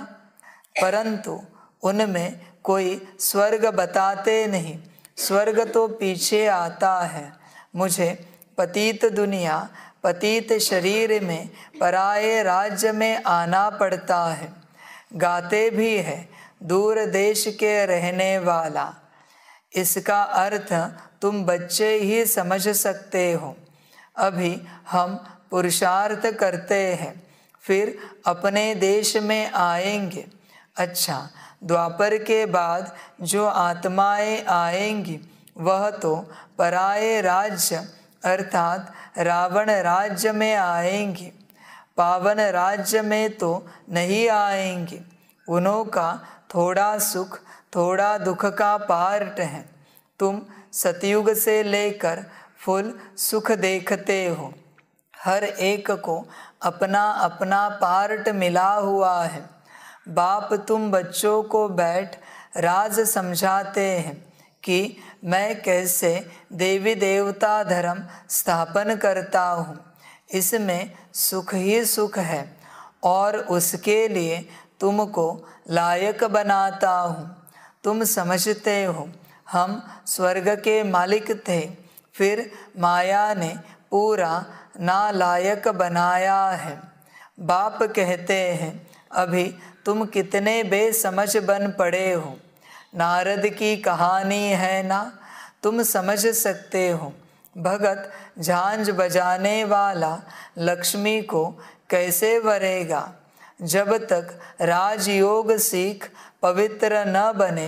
परंतु उनमें कोई स्वर्ग बताते नहीं। स्वर्ग तो पीछे आता है। मुझे पतित दुनिया, पतित शरीर में पराये राज्य में आना पड़ता है। गाते भी है दूर देश के रहने वाला। इसका अर्थ तुम बच्चे ही समझ सकते हो। अभी हम पुरुषार्थ करते हैं, फिर अपने देश में आएंगे। अच्छा, द्वापर के बाद जो आत्माएं आएंगी वह तो पराये राज्य अर्थात रावण राज्य में आएंगी। पावन राज्य में तो नहीं आएंगी। उन्हों का थोड़ा सुख थोड़ा दुख का पार्ट है। तुम सतयुग से लेकर फुल सुख देखते हो। हर एक को अपना अपना पार्ट मिला हुआ है। बाप तुम बच्चों को बैठ राज समझाते हैं कि मैं कैसे देवी देवता धर्म स्थापन करता हूँ। इसमें सुख ही सुख है और उसके लिए तुमको लायक बनाता हूँ। तुम समझते हो हम स्वर्ग के मालिक थे, फिर माया ने पूरा नालायक बनाया है। बाप कहते हैं, अभी तुम कितने बेसमझ बन पड़े हो। नारद की कहानी है ना, तुम समझ सकते हो। भगत झांझ बजाने वाला लक्ष्मी को कैसे वरेगा? जब तक राजयोग सीख पवित्र न बने,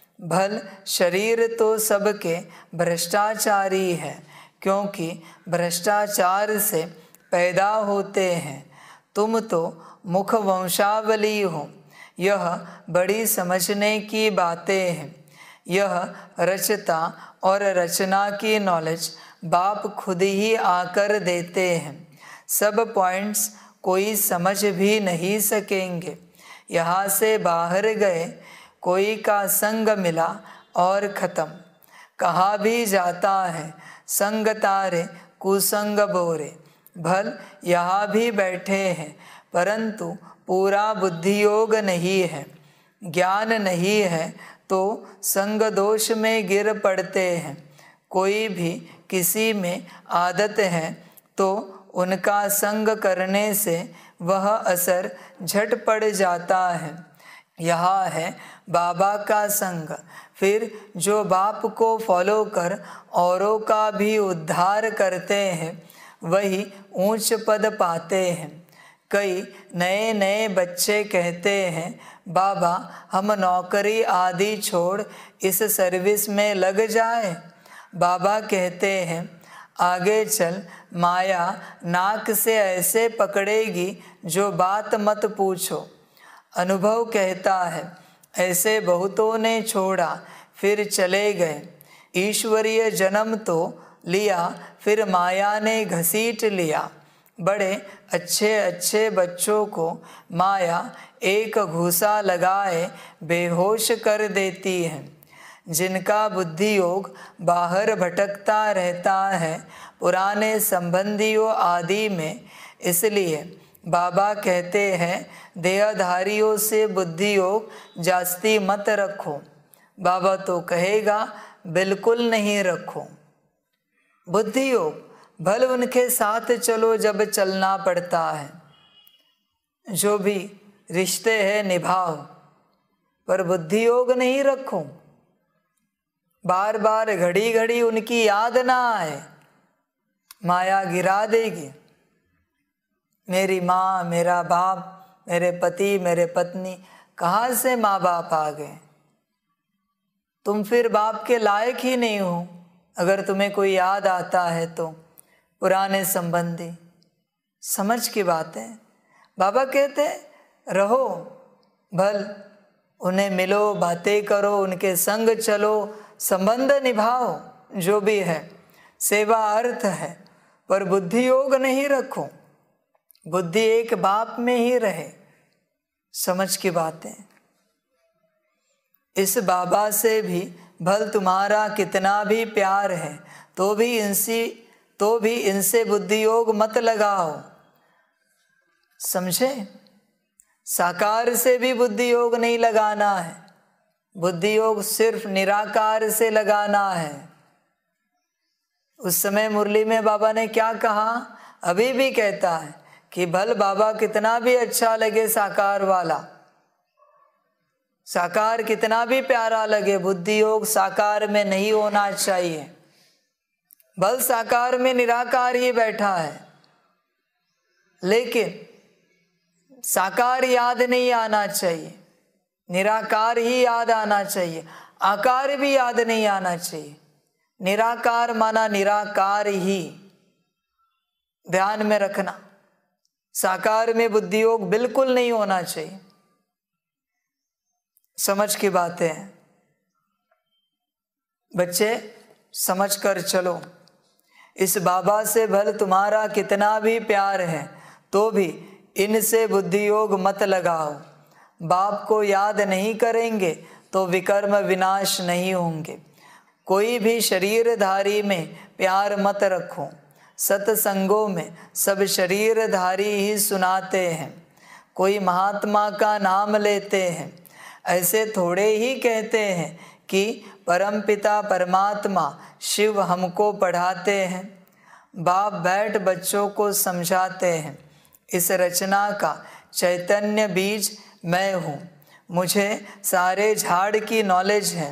भल शरीर तो सबके भ्रष्टाचारी है, क्योंकि भ्रष्टाचार से पैदा होते हैं। तुम तो मुख वंशावली हो। यह बड़ी समझने की बातें हैं। यह रचता और रचना की नॉलेज बाप खुद ही आकर देते हैं। सब पॉइंट्स कोई समझ भी नहीं सकेंगे। यहाँ से बाहर गए, कोई का संग मिला और ख़त्म। कहा भी जाता है संग तारे कुसंग बोरे। भल यहाँ भी बैठे हैं, परंतु पूरा बुद्धि योग नहीं है, ज्ञान नहीं है तो संग दोष में गिर पड़ते हैं। कोई भी किसी में आदत है तो उनका संग करने से वह असर झट पड़ जाता है। यह है बाबा का संग। फिर जो बाप को फॉलो कर औरों का भी उद्धार करते हैं, वही ऊंच पद पाते हैं। कई नए नए बच्चे कहते हैं, बाबा हम नौकरी आदि छोड़ इस सर्विस में लग जाए। बाबा कहते हैं, आगे चल, माया नाक से ऐसे पकड़ेगी जो बात मत पूछो। अनुभव कहता है, ऐसे बहुतों ने छोड़ा फिर चले गए। ईश्वरीय जन्म तो लिया, फिर माया ने घसीट लिया। बड़े अच्छे अच्छे बच्चों को माया एक घूसा लगाए बेहोश कर देती है। जिनका बुद्धि योग बाहर भटकता रहता है पुराने संबंधियों आदि में, इसलिए बाबा कहते हैं देहधारियों से बुद्धि योग जास्ती मत रखो। बाबा तो कहेगा बिल्कुल नहीं रखो। बुद्धि योग भल उनके साथ चलो जब चलना पड़ता है। जो भी रिश्ते हैं निभाओ, पर बुद्धि योग नहीं रखो। बार बार घड़ी घड़ी उनकी याद ना आए, माया गिरा देगी। मेरी माँ, मेरा बाप, मेरे पति, मेरे पत्नी, कहाँ से माँ बाप आ गए? तुम फिर बाप के लायक ही नहीं हो। अगर तुम्हें कोई याद आता है तो पुराने संबंधी, समझ की बात है। बाबा कहते रहो, भल उन्हें मिलो, बातें करो, उनके संग चलो, संबंध निभाओ, जो भी है सेवा अर्थ है, पर बुद्धि योग नहीं रखो। बुद्धि एक बाप में ही रहे। समझ की बातें। इस बाबा से भी भल तुम्हारा कितना भी प्यार है तो भी इनसी तो भी इनसे बुद्धि योग मत लगाओ। समझे? साकार से भी बुद्धि योग नहीं लगाना है। बुद्धि योग सिर्फ निराकार से लगाना है। उस समय मुरली में बाबा ने क्या कहा, अभी भी कहता है कि भल बाबा कितना भी अच्छा लगे साकार वाला, साकार कितना भी प्यारा लगे, बुद्धि योग साकार में नहीं होना चाहिए। भल साकार में निराकार ही बैठा है, लेकिन साकार याद नहीं आना चाहिए, निराकार ही याद आना चाहिए। आकार भी याद नहीं आना चाहिए। निराकार माना निराकार ही, ध्यान में रखना। साकार में बुद्धि योग बिल्कुल नहीं होना चाहिए। समझ की बातें हैं बच्चे, समझ कर चलो। इस बाबा से भल तुम्हारा कितना भी प्यार है तो भी इनसे बुद्धि योग मत लगाओ। बाप को याद नहीं करेंगे तो विकर्म विनाश नहीं होंगे। कोई भी शरीरधारी में प्यार मत रखो। सत्संगों में सब शरीरधारी ही सुनाते हैं। कोई महात्मा का नाम लेते हैं, ऐसे थोड़े ही कहते हैं कि परमपिता परमात्मा शिव हमको पढ़ाते हैं। बाप बैठ बच्चों को समझाते हैं, इस रचना का चैतन्य बीज मैं हूँ। मुझे सारे झाड़ की नॉलेज है।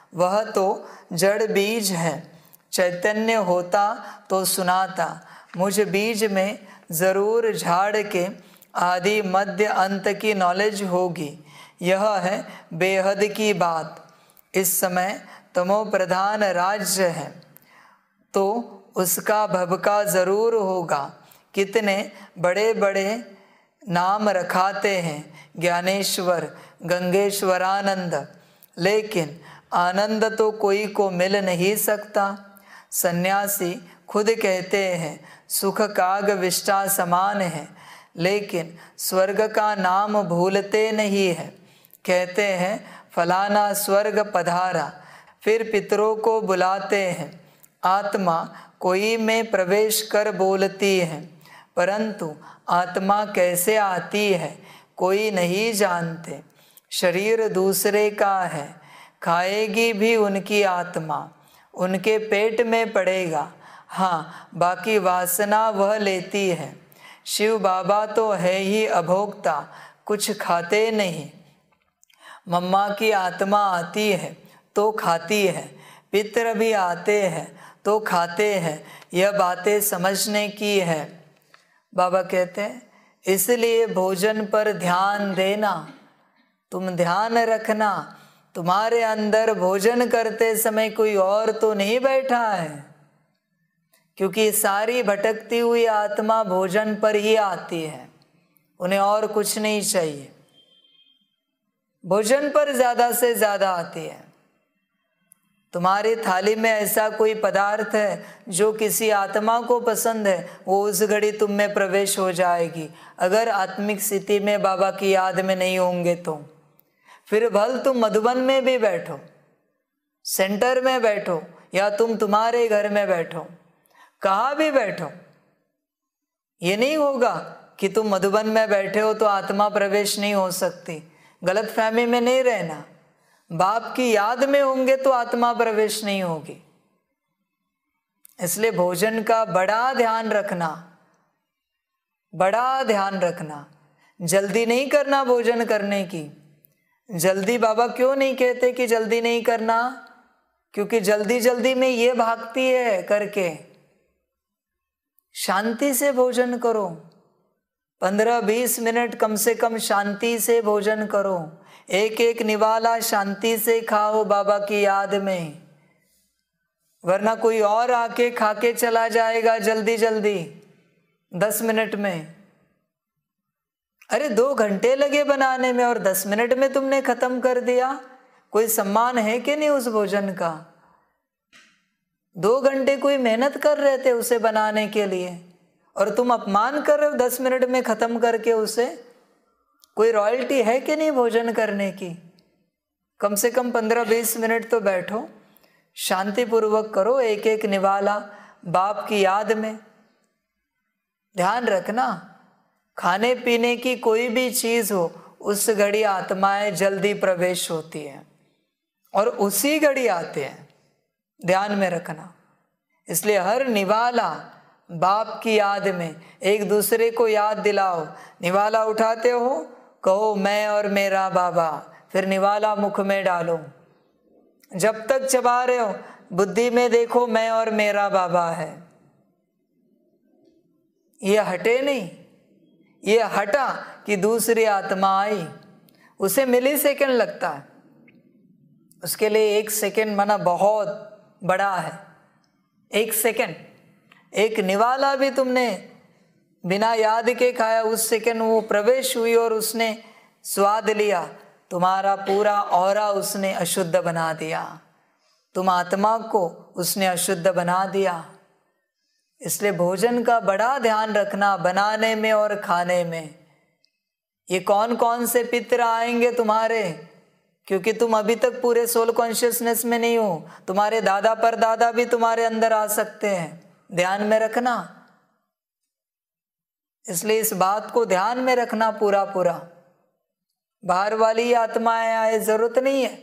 वह तो जड़ बीज है। चैतन्य होता तो सुनाता, मुझ बीज में ज़रूर झाड़ के आदि मध्य अंत की नॉलेज होगी। यह है बेहद की बात। इस समय तमो प्रधान राज्य है तो उसका भभका ज़रूर होगा। कितने बड़े बड़े नाम रखाते हैं, ज्ञानेश्वर, गंगेश्वरानंद, लेकिन आनंद तो कोई को मिल नहीं सकता। सन्यासी खुद कहते हैं सुख काग विष्टा समान है, लेकिन स्वर्ग का नाम भूलते नहीं है। कहते हैं फलाना स्वर्ग पधारा, फिर पितरों को बुलाते हैं। आत्मा कोई में प्रवेश कर बोलती है, परंतु आत्मा कैसे आती है कोई नहीं जानते। शरीर दूसरे का है, खाएगी भी उनकी आत्मा, उनके पेट में पड़ेगा। हाँ, बाकी वासना वह लेती है। शिव बाबा तो है ही अभोक्ता, कुछ खाते नहीं। मम्मा की आत्मा आती है तो खाती है, पितर भी आते हैं तो खाते हैं। यह बातें समझने की है। बाबा कहते हैं इसलिए भोजन पर ध्यान देना, तुम ध्यान रखना तुम्हारे अंदर भोजन करते समय कोई और तो नहीं बैठा है, क्योंकि सारी भटकती हुई आत्मा भोजन पर ही आती है, उन्हें और कुछ नहीं चाहिए, भोजन पर ज़्यादा से ज़्यादा आती है। तुम्हारी थाली में ऐसा कोई पदार्थ है जो किसी आत्मा को पसंद है, वो उस घड़ी तुम में प्रवेश हो जाएगी। अगर आत्मिक स्थिति में बाबा की याद में नहीं होंगे तो फिर भल तुम मधुबन में भी बैठो, सेंटर में बैठो, या तुम तुम्हारे घर में बैठो, कहाँ भी बैठो, ये नहीं होगा कि तुम मधुबन में बैठे हो तो आत्मा प्रवेश नहीं हो सकती। गलत फहमी में नहीं रहना। बाप की याद में होंगे तो आत्मा प्रवेश नहीं होगी। इसलिए भोजन का बड़ा ध्यान रखना, बड़ा ध्यान रखना। जल्दी नहीं करना भोजन करने की। जल्दी बाबा क्यों नहीं कहते कि जल्दी नहीं करना? क्योंकि जल्दी जल्दी में ये भागती है करके। शांति से भोजन करो, पंद्रह बीस मिनट कम से कम शांति से भोजन करो। एक एक निवाला शांति से खाओ बाबा की याद में, वरना कोई और आके खा के चला जाएगा जल्दी जल्दी दस मिनट में। अरे दो घंटे लगे बनाने में और दस मिनट में तुमने खत्म कर दिया। कोई सम्मान है कि नहीं उस भोजन का? दो घंटे कोई मेहनत कर रहे थे उसे बनाने के लिए और तुम अपमान कर रहे हो दस मिनट में खत्म करके उसे। कोई रॉयल्टी है कि नहीं भोजन करने की? कम से कम पंद्रह बीस मिनट तो बैठो, शांतिपूर्वक करो, एक एक निवाला बाप की याद में। ध्यान रखना, खाने पीने की कोई भी चीज हो उस घड़ी आत्माएं जल्दी प्रवेश होती है और उसी घड़ी आते हैं, ध्यान में रखना। इसलिए हर निवाला बाप की याद में, एक दूसरे को याद दिलाओ। निवाला उठाते हो, कहो मैं और मेरा बाबा, फिर निवाला मुख में डालो। जब तक चबा रहे हो बुद्धि में देखो मैं और मेरा बाबा है। ये हटे नहीं, ये हटा कि दूसरी आत्मा आई, उसे मिली सेकंड लगता है। उसके लिए एक सेकंड माना बहुत बड़ा है। एक सेकंड, एक निवाला भी तुमने बिना याद के खाया, उस सेकंड वो प्रवेश हुई और उसने स्वाद लिया, तुम्हारा पूरा ऑरा उसने अशुद्ध बना दिया, तुम आत्मा को उसने अशुद्ध बना दिया। इसलिए भोजन का बड़ा ध्यान रखना, बनाने में और खाने में। ये कौन कौन से पितर आएंगे तुम्हारे, क्योंकि तुम अभी तक पूरे सोल कॉन्शियसनेस में नहीं हो। तुम्हारे दादा पर दादा भी तुम्हारे अंदर आ सकते हैं, ध्यान में रखना। इसलिए इस बात को ध्यान में रखना पूरा पूरा। बाहर वाली आत्माएं आए जरूरत नहीं है।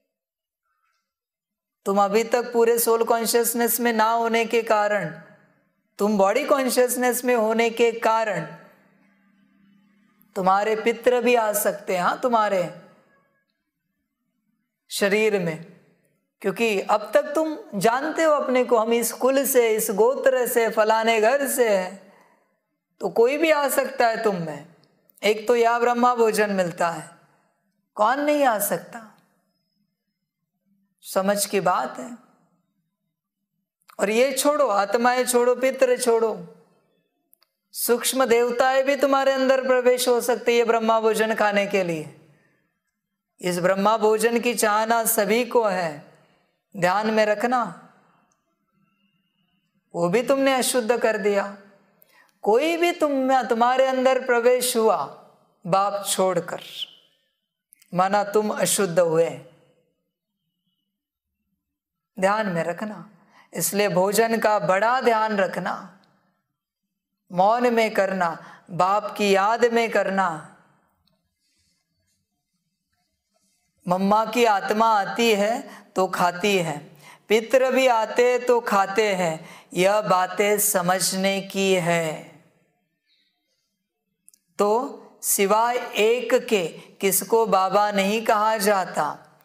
तुम अभी तक पूरे सोल कॉन्शियसनेस में ना होने के कारण, तुम बॉडी कॉन्शियसनेस में होने के कारण तुम्हारे पितर भी आ सकते हैं। हाँ, तुम्हारे शरीर में क्योंकि अब तक तुम जानते हो अपने को, हम इस कुल से, इस गोत्र से, फलाने घर से है, तो कोई भी आ सकता है तुम में। एक तो यह ब्रह्मा भोजन मिलता है, कौन नहीं आ सकता। समझ की बात है। और ये छोड़ो, आत्माएं छोड़ो, पितृ छोड़ो, सूक्ष्म देवताएं भी तुम्हारे अंदर प्रवेश हो सकती है ब्रह्मा भोजन खाने के लिए। इस ब्रह्मा भोजन की चाहना सभी को है, ध्यान में रखना। वो भी तुमने अशुद्ध कर दिया। कोई भी तुम तुम्हारे अंदर प्रवेश हुआ बाप छोड़कर, माना तुम अशुद्ध हुए, ध्यान में रखना। इसलिए भोजन का बड़ा ध्यान रखना, मौन में करना, बाप की याद में करना। मम्मा की आत्मा आती है तो खाती है, पितृ भी आते तो खाते हैं, यह बातें समझने की है। तो सिवाय एक के किसको बाबा नहीं कहा जाता।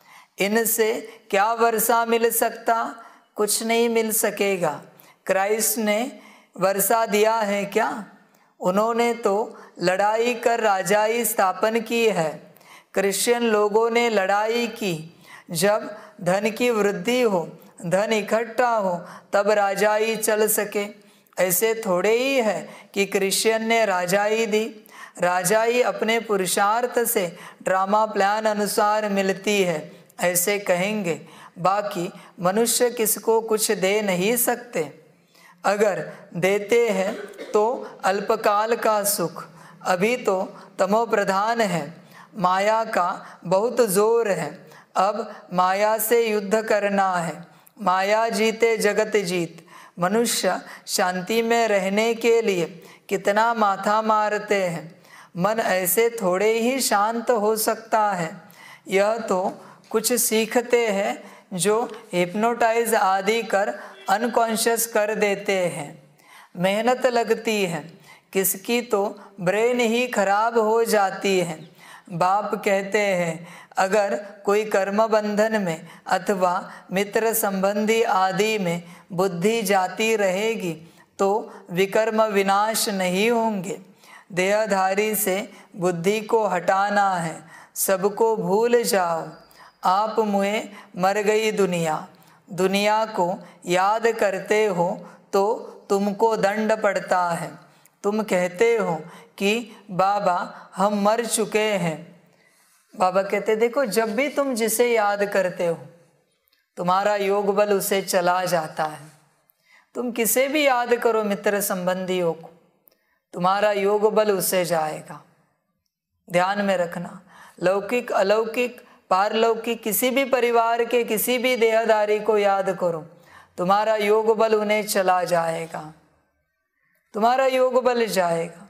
इनसे क्या वर्षा मिल सकता, कुछ नहीं मिल सकेगा। क्राइस्ट ने वर्षा दिया है क्या? उन्होंने तो लड़ाई कर राजाई स्थापन की है। क्रिश्चियन लोगों ने लड़ाई की, जब धन की वृद्धि हो, धन इकट्ठा हो, तब राजाई चल सके। ऐसे थोड़े ही है कि क्रिश्चियन ने राजाई दी। राजाई अपने पुरुषार्थ से ड्रामा प्लान अनुसार मिलती है, ऐसे कहेंगे। बाकी मनुष्य किसको कुछ दे नहीं सकते। अगर देते हैं तो अल्पकाल का सुख, अभी तो तमो प्रधान है, माया का बहुत जोर है। अब माया से युद्ध करना है, माया जीते जगत जीत। मनुष्य शांति में रहने के लिए कितना माथा मारते हैं। मन ऐसे थोड़े ही शांत हो सकता है। यह तो कुछ सीखते हैं जो हिप्नोटाइज आदि कर अनकॉन्शियस कर देते हैं। मेहनत लगती है, किसकी तो ब्रेन ही खराब हो जाती है। बाप कहते हैं अगर कोई कर्म बंधन में अथवा मित्र संबंधी आदि में बुद्धि जाती रहेगी तो विकर्म विनाश नहीं होंगे। देहधारी से बुद्धि को हटाना है, सबको भूल जाओ। आप मुए मर गई दुनिया, दुनिया को याद करते हो तो तुमको दंड पड़ता है। तुम कहते हो कि बाबा हम मर चुके हैं। बाबा कहते देखो, जब भी तुम जिसे याद करते हो तुम्हारा योग बल उसे चला जाता है। तुम किसे भी याद करो, मित्र संबंधियों को, तुम्हारा योग बल उसे जाएगा। ध्यान में रखना। लौकिक अलौकिक पारलौकिक किसी भी परिवार के किसी भी देहधारी को याद करो, तुम्हारा योग बल उन्हें चला जाएगा, तुम्हारा योग बल जाएगा।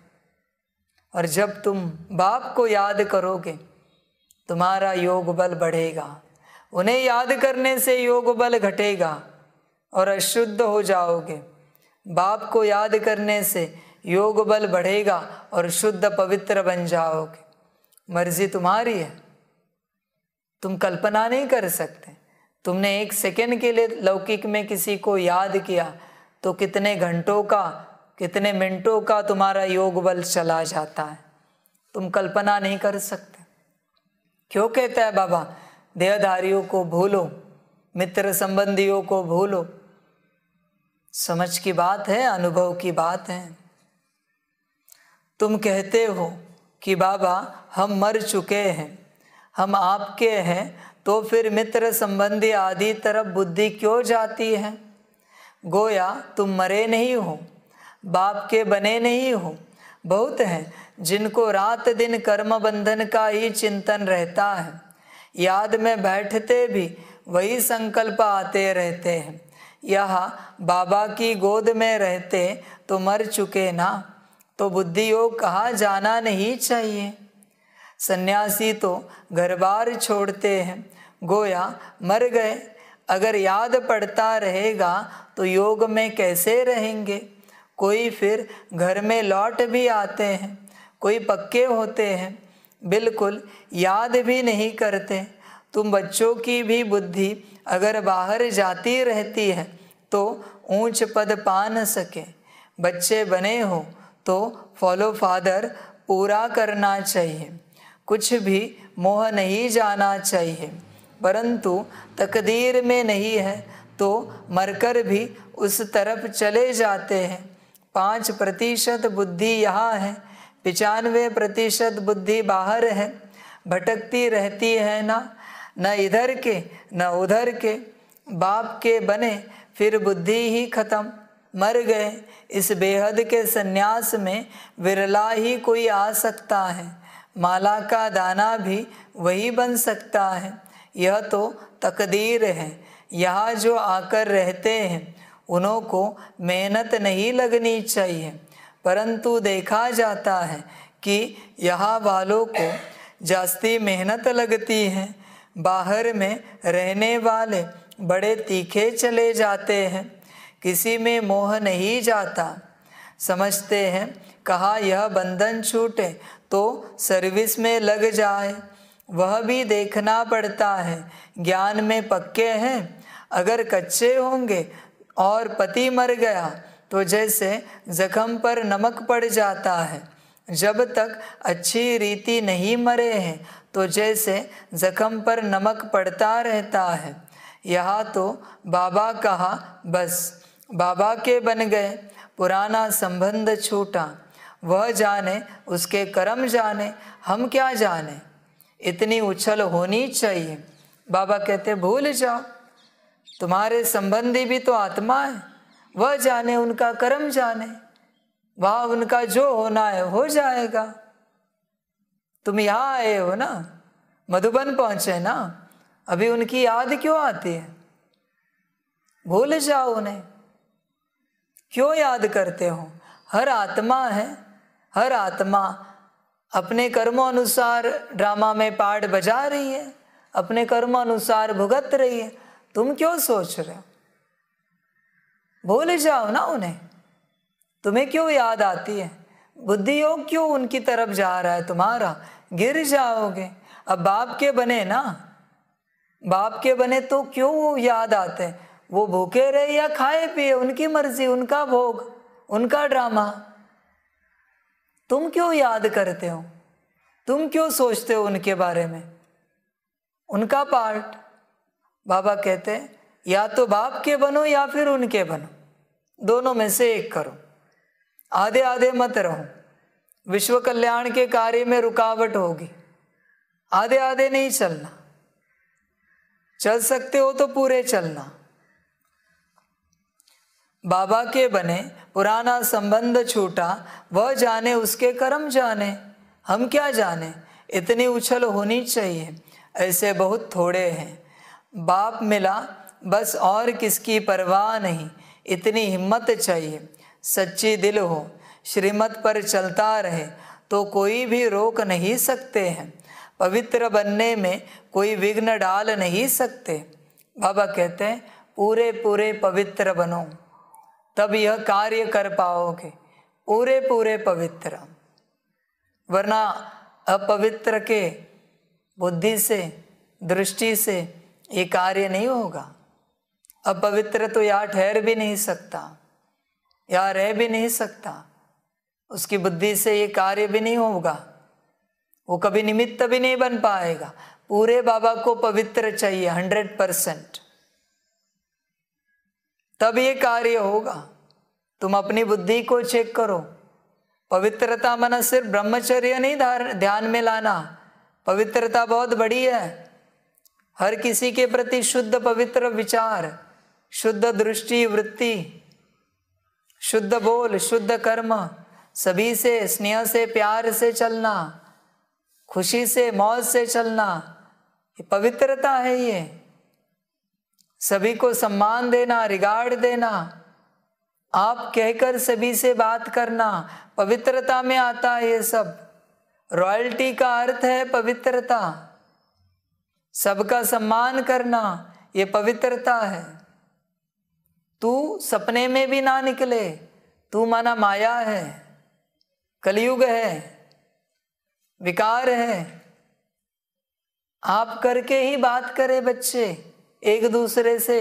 और जब तुम बाप को याद करोगे तुम्हारा योग बल बढ़ेगा। उन्हें याद करने से योग बल घटेगा और अशुद्ध हो जाओगे। बाप को याद करने से योग बल बढ़ेगा और शुद्ध पवित्र बन जाओगे। मर्जी तुम्हारी है, तुम कल्पना नहीं कर सकते। तुमने एक सेकंड के लिए लौकिक में किसी को याद किया तो कितने घंटों का, कितने मिनटों का तुम्हारा योग बल चला जाता है, तुम कल्पना नहीं कर सकते। क्यों कहता है बाबा देहधारियों को भूलो, मित्र संबंधियों को भूलो? समझ की बात है, अनुभव की बात है। तुम कहते हो कि बाबा हम मर चुके हैं, हम आपके हैं, तो फिर मित्र संबंधी आदि तरफ बुद्धि क्यों जाती है? गोया तुम मरे नहीं हो, बाप के बने नहीं हो। बहुत हैं जिनको रात दिन कर्म बंधन का ही चिंतन रहता है, याद में बैठते भी वही संकल्प आते रहते हैं। यहाँ बाबा की गोद में रहते तो मर चुके ना, तो बुद्धि योग कहाँ जाना नहीं चाहिए। सन्यासी तो घर बार छोड़ते हैं, गोया मर गए। अगर याद पड़ता रहेगा तो योग में कैसे रहेंगे? कोई फिर घर में लौट भी आते हैं, कोई पक्के होते हैं, बिल्कुल याद भी नहीं करते। तुम बच्चों की भी बुद्धि अगर बाहर जाती रहती है तो ऊंच पद पा न सके। बच्चे बने हो तो फॉलो फादर पूरा करना चाहिए, कुछ भी मोह नहीं जाना चाहिए, परंतु तकदीर में नहीं है तो मरकर भी उस तरफ चले जाते हैं। पाँच प्रतिशत बुद्धि यहाँ है, पचानवे प्रतिशत बुद्धि बाहर है, भटकती रहती है ना, न इधर के न उधर के। बाप के बने फिर बुद्धि ही खत्म, मर गए। इस बेहद के सन्यास में विरला ही कोई आ सकता है, माला का दाना भी वही बन सकता है। यह तो तकदीर है। यहाँ जो आकर रहते हैं उन्हों को मेहनत नहीं लगनी चाहिए, परंतु देखा जाता है कि यहाँ वालों को जास्ती मेहनत लगती है। बाहर में रहने वाले बड़े तीखे चले जाते हैं, किसी में मोह नहीं जाता। समझते हैं कहा यह बंधन छूटे तो सर्विस में लग जाए, वह भी देखना पड़ता है। ज्ञान में पक्के हैं, अगर कच्चे होंगे और पति मर गया तो जैसे जख्म पर नमक पड़ जाता है, जब तक अच्छी रीति नहीं मरे हैं तो जैसे जख्म पर नमक पड़ता रहता है। यहाँ तो बाबा कहा बस बाबा के बन गए, पुराना संबंध छूटा। वह जाने उसके कर्म जाने, हम क्या जाने। इतनी उछल होनी चाहिए। बाबा कहते भूल जाओ, तुम्हारे संबंधी भी तो आत्मा है, वह जाने उनका कर्म जाने, वहाँ उनका जो होना है हो जाएगा। तुम यहाँ आए हो ना, मधुबन पहुँचे ना, अभी उनकी याद क्यों आती है? भूल जाओ उन्हें, क्यों याद करते हो? हर आत्मा है, हर आत्मा अपने कर्मों अनुसार ड्रामा में पार्ट बजा रही है, अपने कर्मों अनुसार भुगत रही है। तुम क्यों सोच रहे हो? भूल जाओ ना उन्हें, तुम्हें क्यों याद आती है? बुद्धि योग क्यों उनकी तरफ जा रहा है तुम्हारा? गिर जाओगे। अब बाप के बने ना, बाप के बने तो क्यों वो याद आते हैं? वो भूखे रहे या खाए पिए, उनकी मर्जी, उनका भोग, उनका ड्रामा। तुम क्यों याद करते हो? तुम क्यों सोचते हो उनके बारे में? उनका पार्ट। बाबा कहते हैं या तो बाप के बनो या फिर उनके बनो, दोनों में से एक करो, आधे आधे मत रहो। विश्व कल्याण के कार्य में रुकावट होगी, आधे आधे नहीं चलना। चल सकते हो तो पूरे चलना। बाबा के बने, पुराना संबंध छूटा, वह जाने उसके कर्म जाने, हम क्या जाने। इतनी उछल होनी चाहिए। ऐसे बहुत थोड़े हैं। बाप मिला बस, और किसकी परवाह नहीं। इतनी हिम्मत चाहिए। सच्ची दिल हो, श्रीमत पर चलता रहे तो कोई भी रोक नहीं सकते हैं। पवित्र बनने में कोई विघ्न डाल नहीं सकते। बाबा कहते हैं पूरे पूरे पवित्र बनो, तब यह कार्य कर पाओगे, पूरे पूरे पवित्र। वरना अपवित्र के बुद्धि से, दृष्टि से ये कार्य नहीं होगा। अपवित्र तो यहाँ ठहर भी नहीं सकता, यहाँ रह भी नहीं सकता, उसकी बुद्धि से ये कार्य भी नहीं होगा, वो कभी निमित्त भी नहीं बन पाएगा। पूरे बाबा को पवित्र चाहिए, हंड्रेड परसेंट, तब ये कार्य होगा। तुम अपनी बुद्धि को चेक करो। पवित्रता माना सिर्फ ब्रह्मचर्य नहीं ध्यान में लाना, पवित्रता बहुत बड़ी है। हर किसी के प्रति शुद्ध पवित्र विचार, शुद्ध दृष्टि वृत्ति, शुद्ध बोल, शुद्ध कर्म, सभी से स्नेह से प्यार से चलना, खुशी से मौज से चलना, ये पवित्रता है। ये सभी को सम्मान देना, रिगार्ड देना, आप कहकर सभी से बात करना, पवित्रता में आता है ये सब। रॉयल्टी का अर्थ है पवित्रता, सबका सम्मान करना, ये पवित्रता है। तू सपने में भी ना निकले, तू माना माया है, कलयुग है, विकार है। आप करके ही बात करे बच्चे, एक दूसरे से।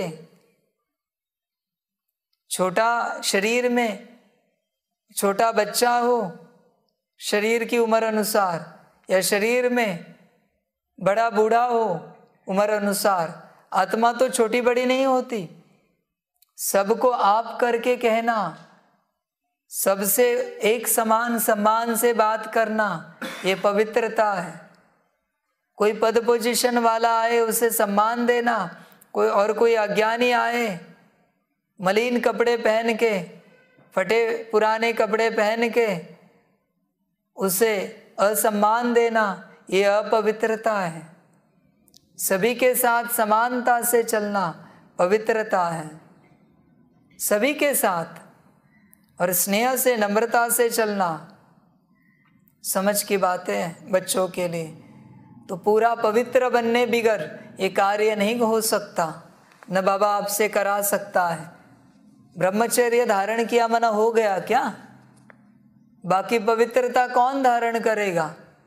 छोटा शरीर में छोटा बच्चा हो शरीर की उम्र अनुसार, या शरीर में बड़ा बूढ़ा हो उम्र अनुसार, आत्मा तो छोटी बड़ी नहीं होती। सबको आप करके कहना, सबसे एक समान सम्मान से बात करना, ये पवित्रता है। कोई पद पोजीशन वाला आए उसे सम्मान देना, कोई और कोई अज्ञानी आए मलिन कपड़े पहन के, फटे पुराने कपड़े पहन के उसे असम्मान देना, ये अपवित्रता है। सभी के साथ समानता से चलना पवित्रता है, सभी के साथ, और स्नेह से नम्रता से चलना। समझ की बातें हैं बच्चों के लिए। तो पूरा पवित्र बनने बिगर ये कार्य नहीं हो सकता, न बाबा आपसे करा सकता है। ब्रह्मचर्य धारण किया मना हो गया क्या? बाकी पवित्रता कौन धारण करेगा?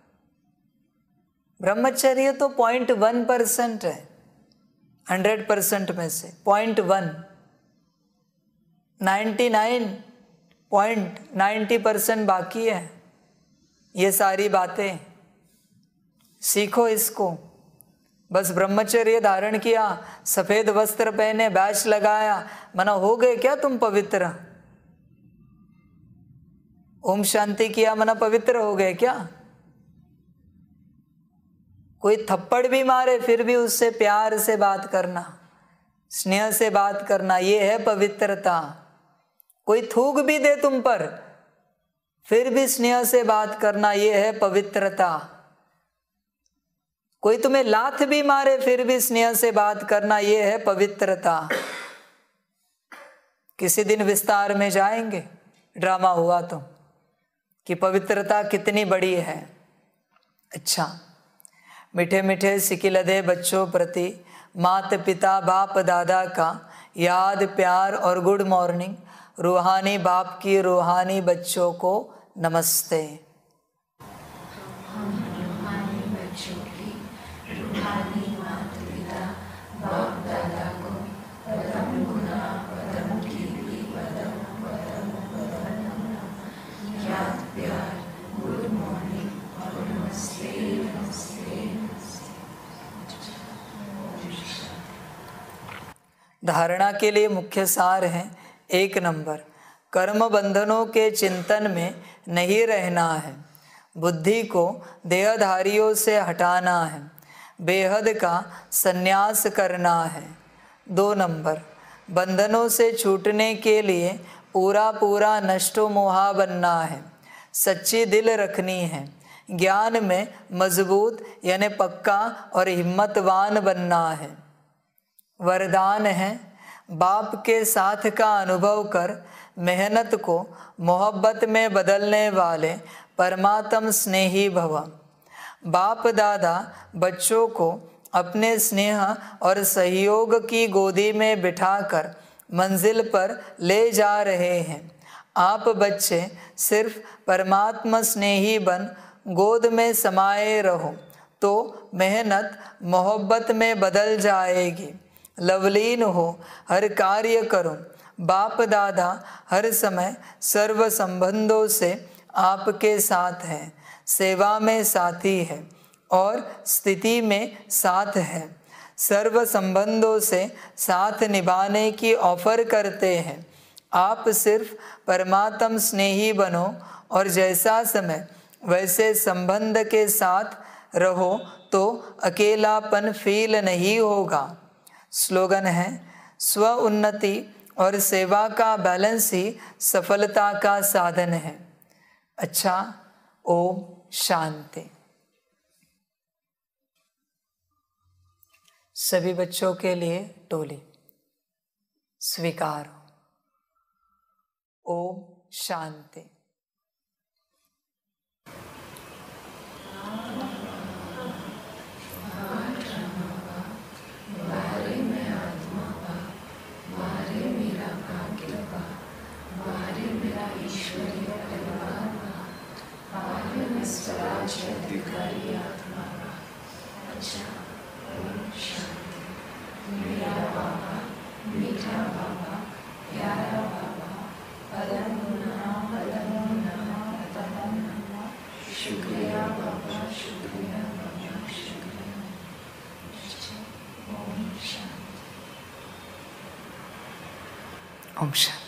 ब्रह्मचर्य तो पॉइंट वन परसेंट है, हंड्रेड परसेंट में से point one, ninety nine point ninety percent बाकी है। ये सारी बातें सीखो इसको। बस ब्रह्मचर्य धारण किया, सफेद वस्त्र पहने, बैच लगाया, मना हो गए क्या तुम पवित्र? ओम शांति किया मना पवित्र हो गए क्या? कोई थप्पड़ भी मारे फिर भी उससे प्यार से बात करना, स्नेह से बात करना, ये है पवित्रता। कोई थूक भी दे तुम पर फिर भी स्नेह से बात करना, ये है पवित्रता। कोई तुम्हें लात भी मारे फिर भी स्नेह से बात करना, ये है पवित्रता। किसी दिन विस्तार में जाएंगे, ड्रामा हुआ तो, कि पवित्रता कितनी बड़ी है। अच्छा, मीठे मीठे सिकिलदे बच्चों प्रति माता पिता बाप दादा का याद प्यार और गुड मॉर्निंग। रूहानी बाप की रूहानी बच्चों को नमस्ते। हम रूहानी बच्चों की रूहानी माता पिता बाप दादा को पदम गुना पदम कीर्ति पदम पदम पदम नमः याद प्यार गुड मॉर्निंग और नमस्ते नमस्ते नमस्ते। धारणा के लिए मुख्य सार है, एक नंबर, कर्म बंधनों के चिंतन में नहीं रहना है, बुद्धि को देहधारियों से हटाना है, बेहद का संन्यास करना है। दो नंबर, बंधनों से छूटने के लिए पूरा पूरा नष्टो मोहा बनना है, सच्ची दिल रखनी है, ज्ञान में मजबूत यानी पक्का और हिम्मतवान बनना है। वरदान है, बाप के साथ का अनुभव कर मेहनत को मोहब्बत में बदलने वाले परमात्म स्नेही भव। बाप दादा बच्चों को अपने स्नेह और सहयोग की गोदी में बिठाकर मंजिल पर ले जा रहे हैं। आप बच्चे सिर्फ परमात्मा स्नेही बन गोद में समाये रहो तो मेहनत मोहब्बत में बदल जाएगी। लवलीन हो, हर कार्य करो। बाप दादा हर समय सर्व संबंधों से आपके साथ है, सेवा में साथी है और स्थिति में साथ है। सर्व संबंधों से साथ निभाने की ऑफर करते हैं। आप सिर्फ परमात्म स्नेही बनो और जैसा समय वैसे संबंध के साथ रहो तो अकेलापन फील नहीं होगा। स्लोगन है, स्व उन्नति और सेवा का बैलेंस ही सफलता का साधन है। अच्छा, ओम शांति। सभी बच्चों के लिए टोली स्वीकार हो। ओम शांति। अधिकारी आत्मा। अच्छा, ओम शांति। शुक्रिया बाबा, शुक्रिया। ओम शांति। ओम शांति।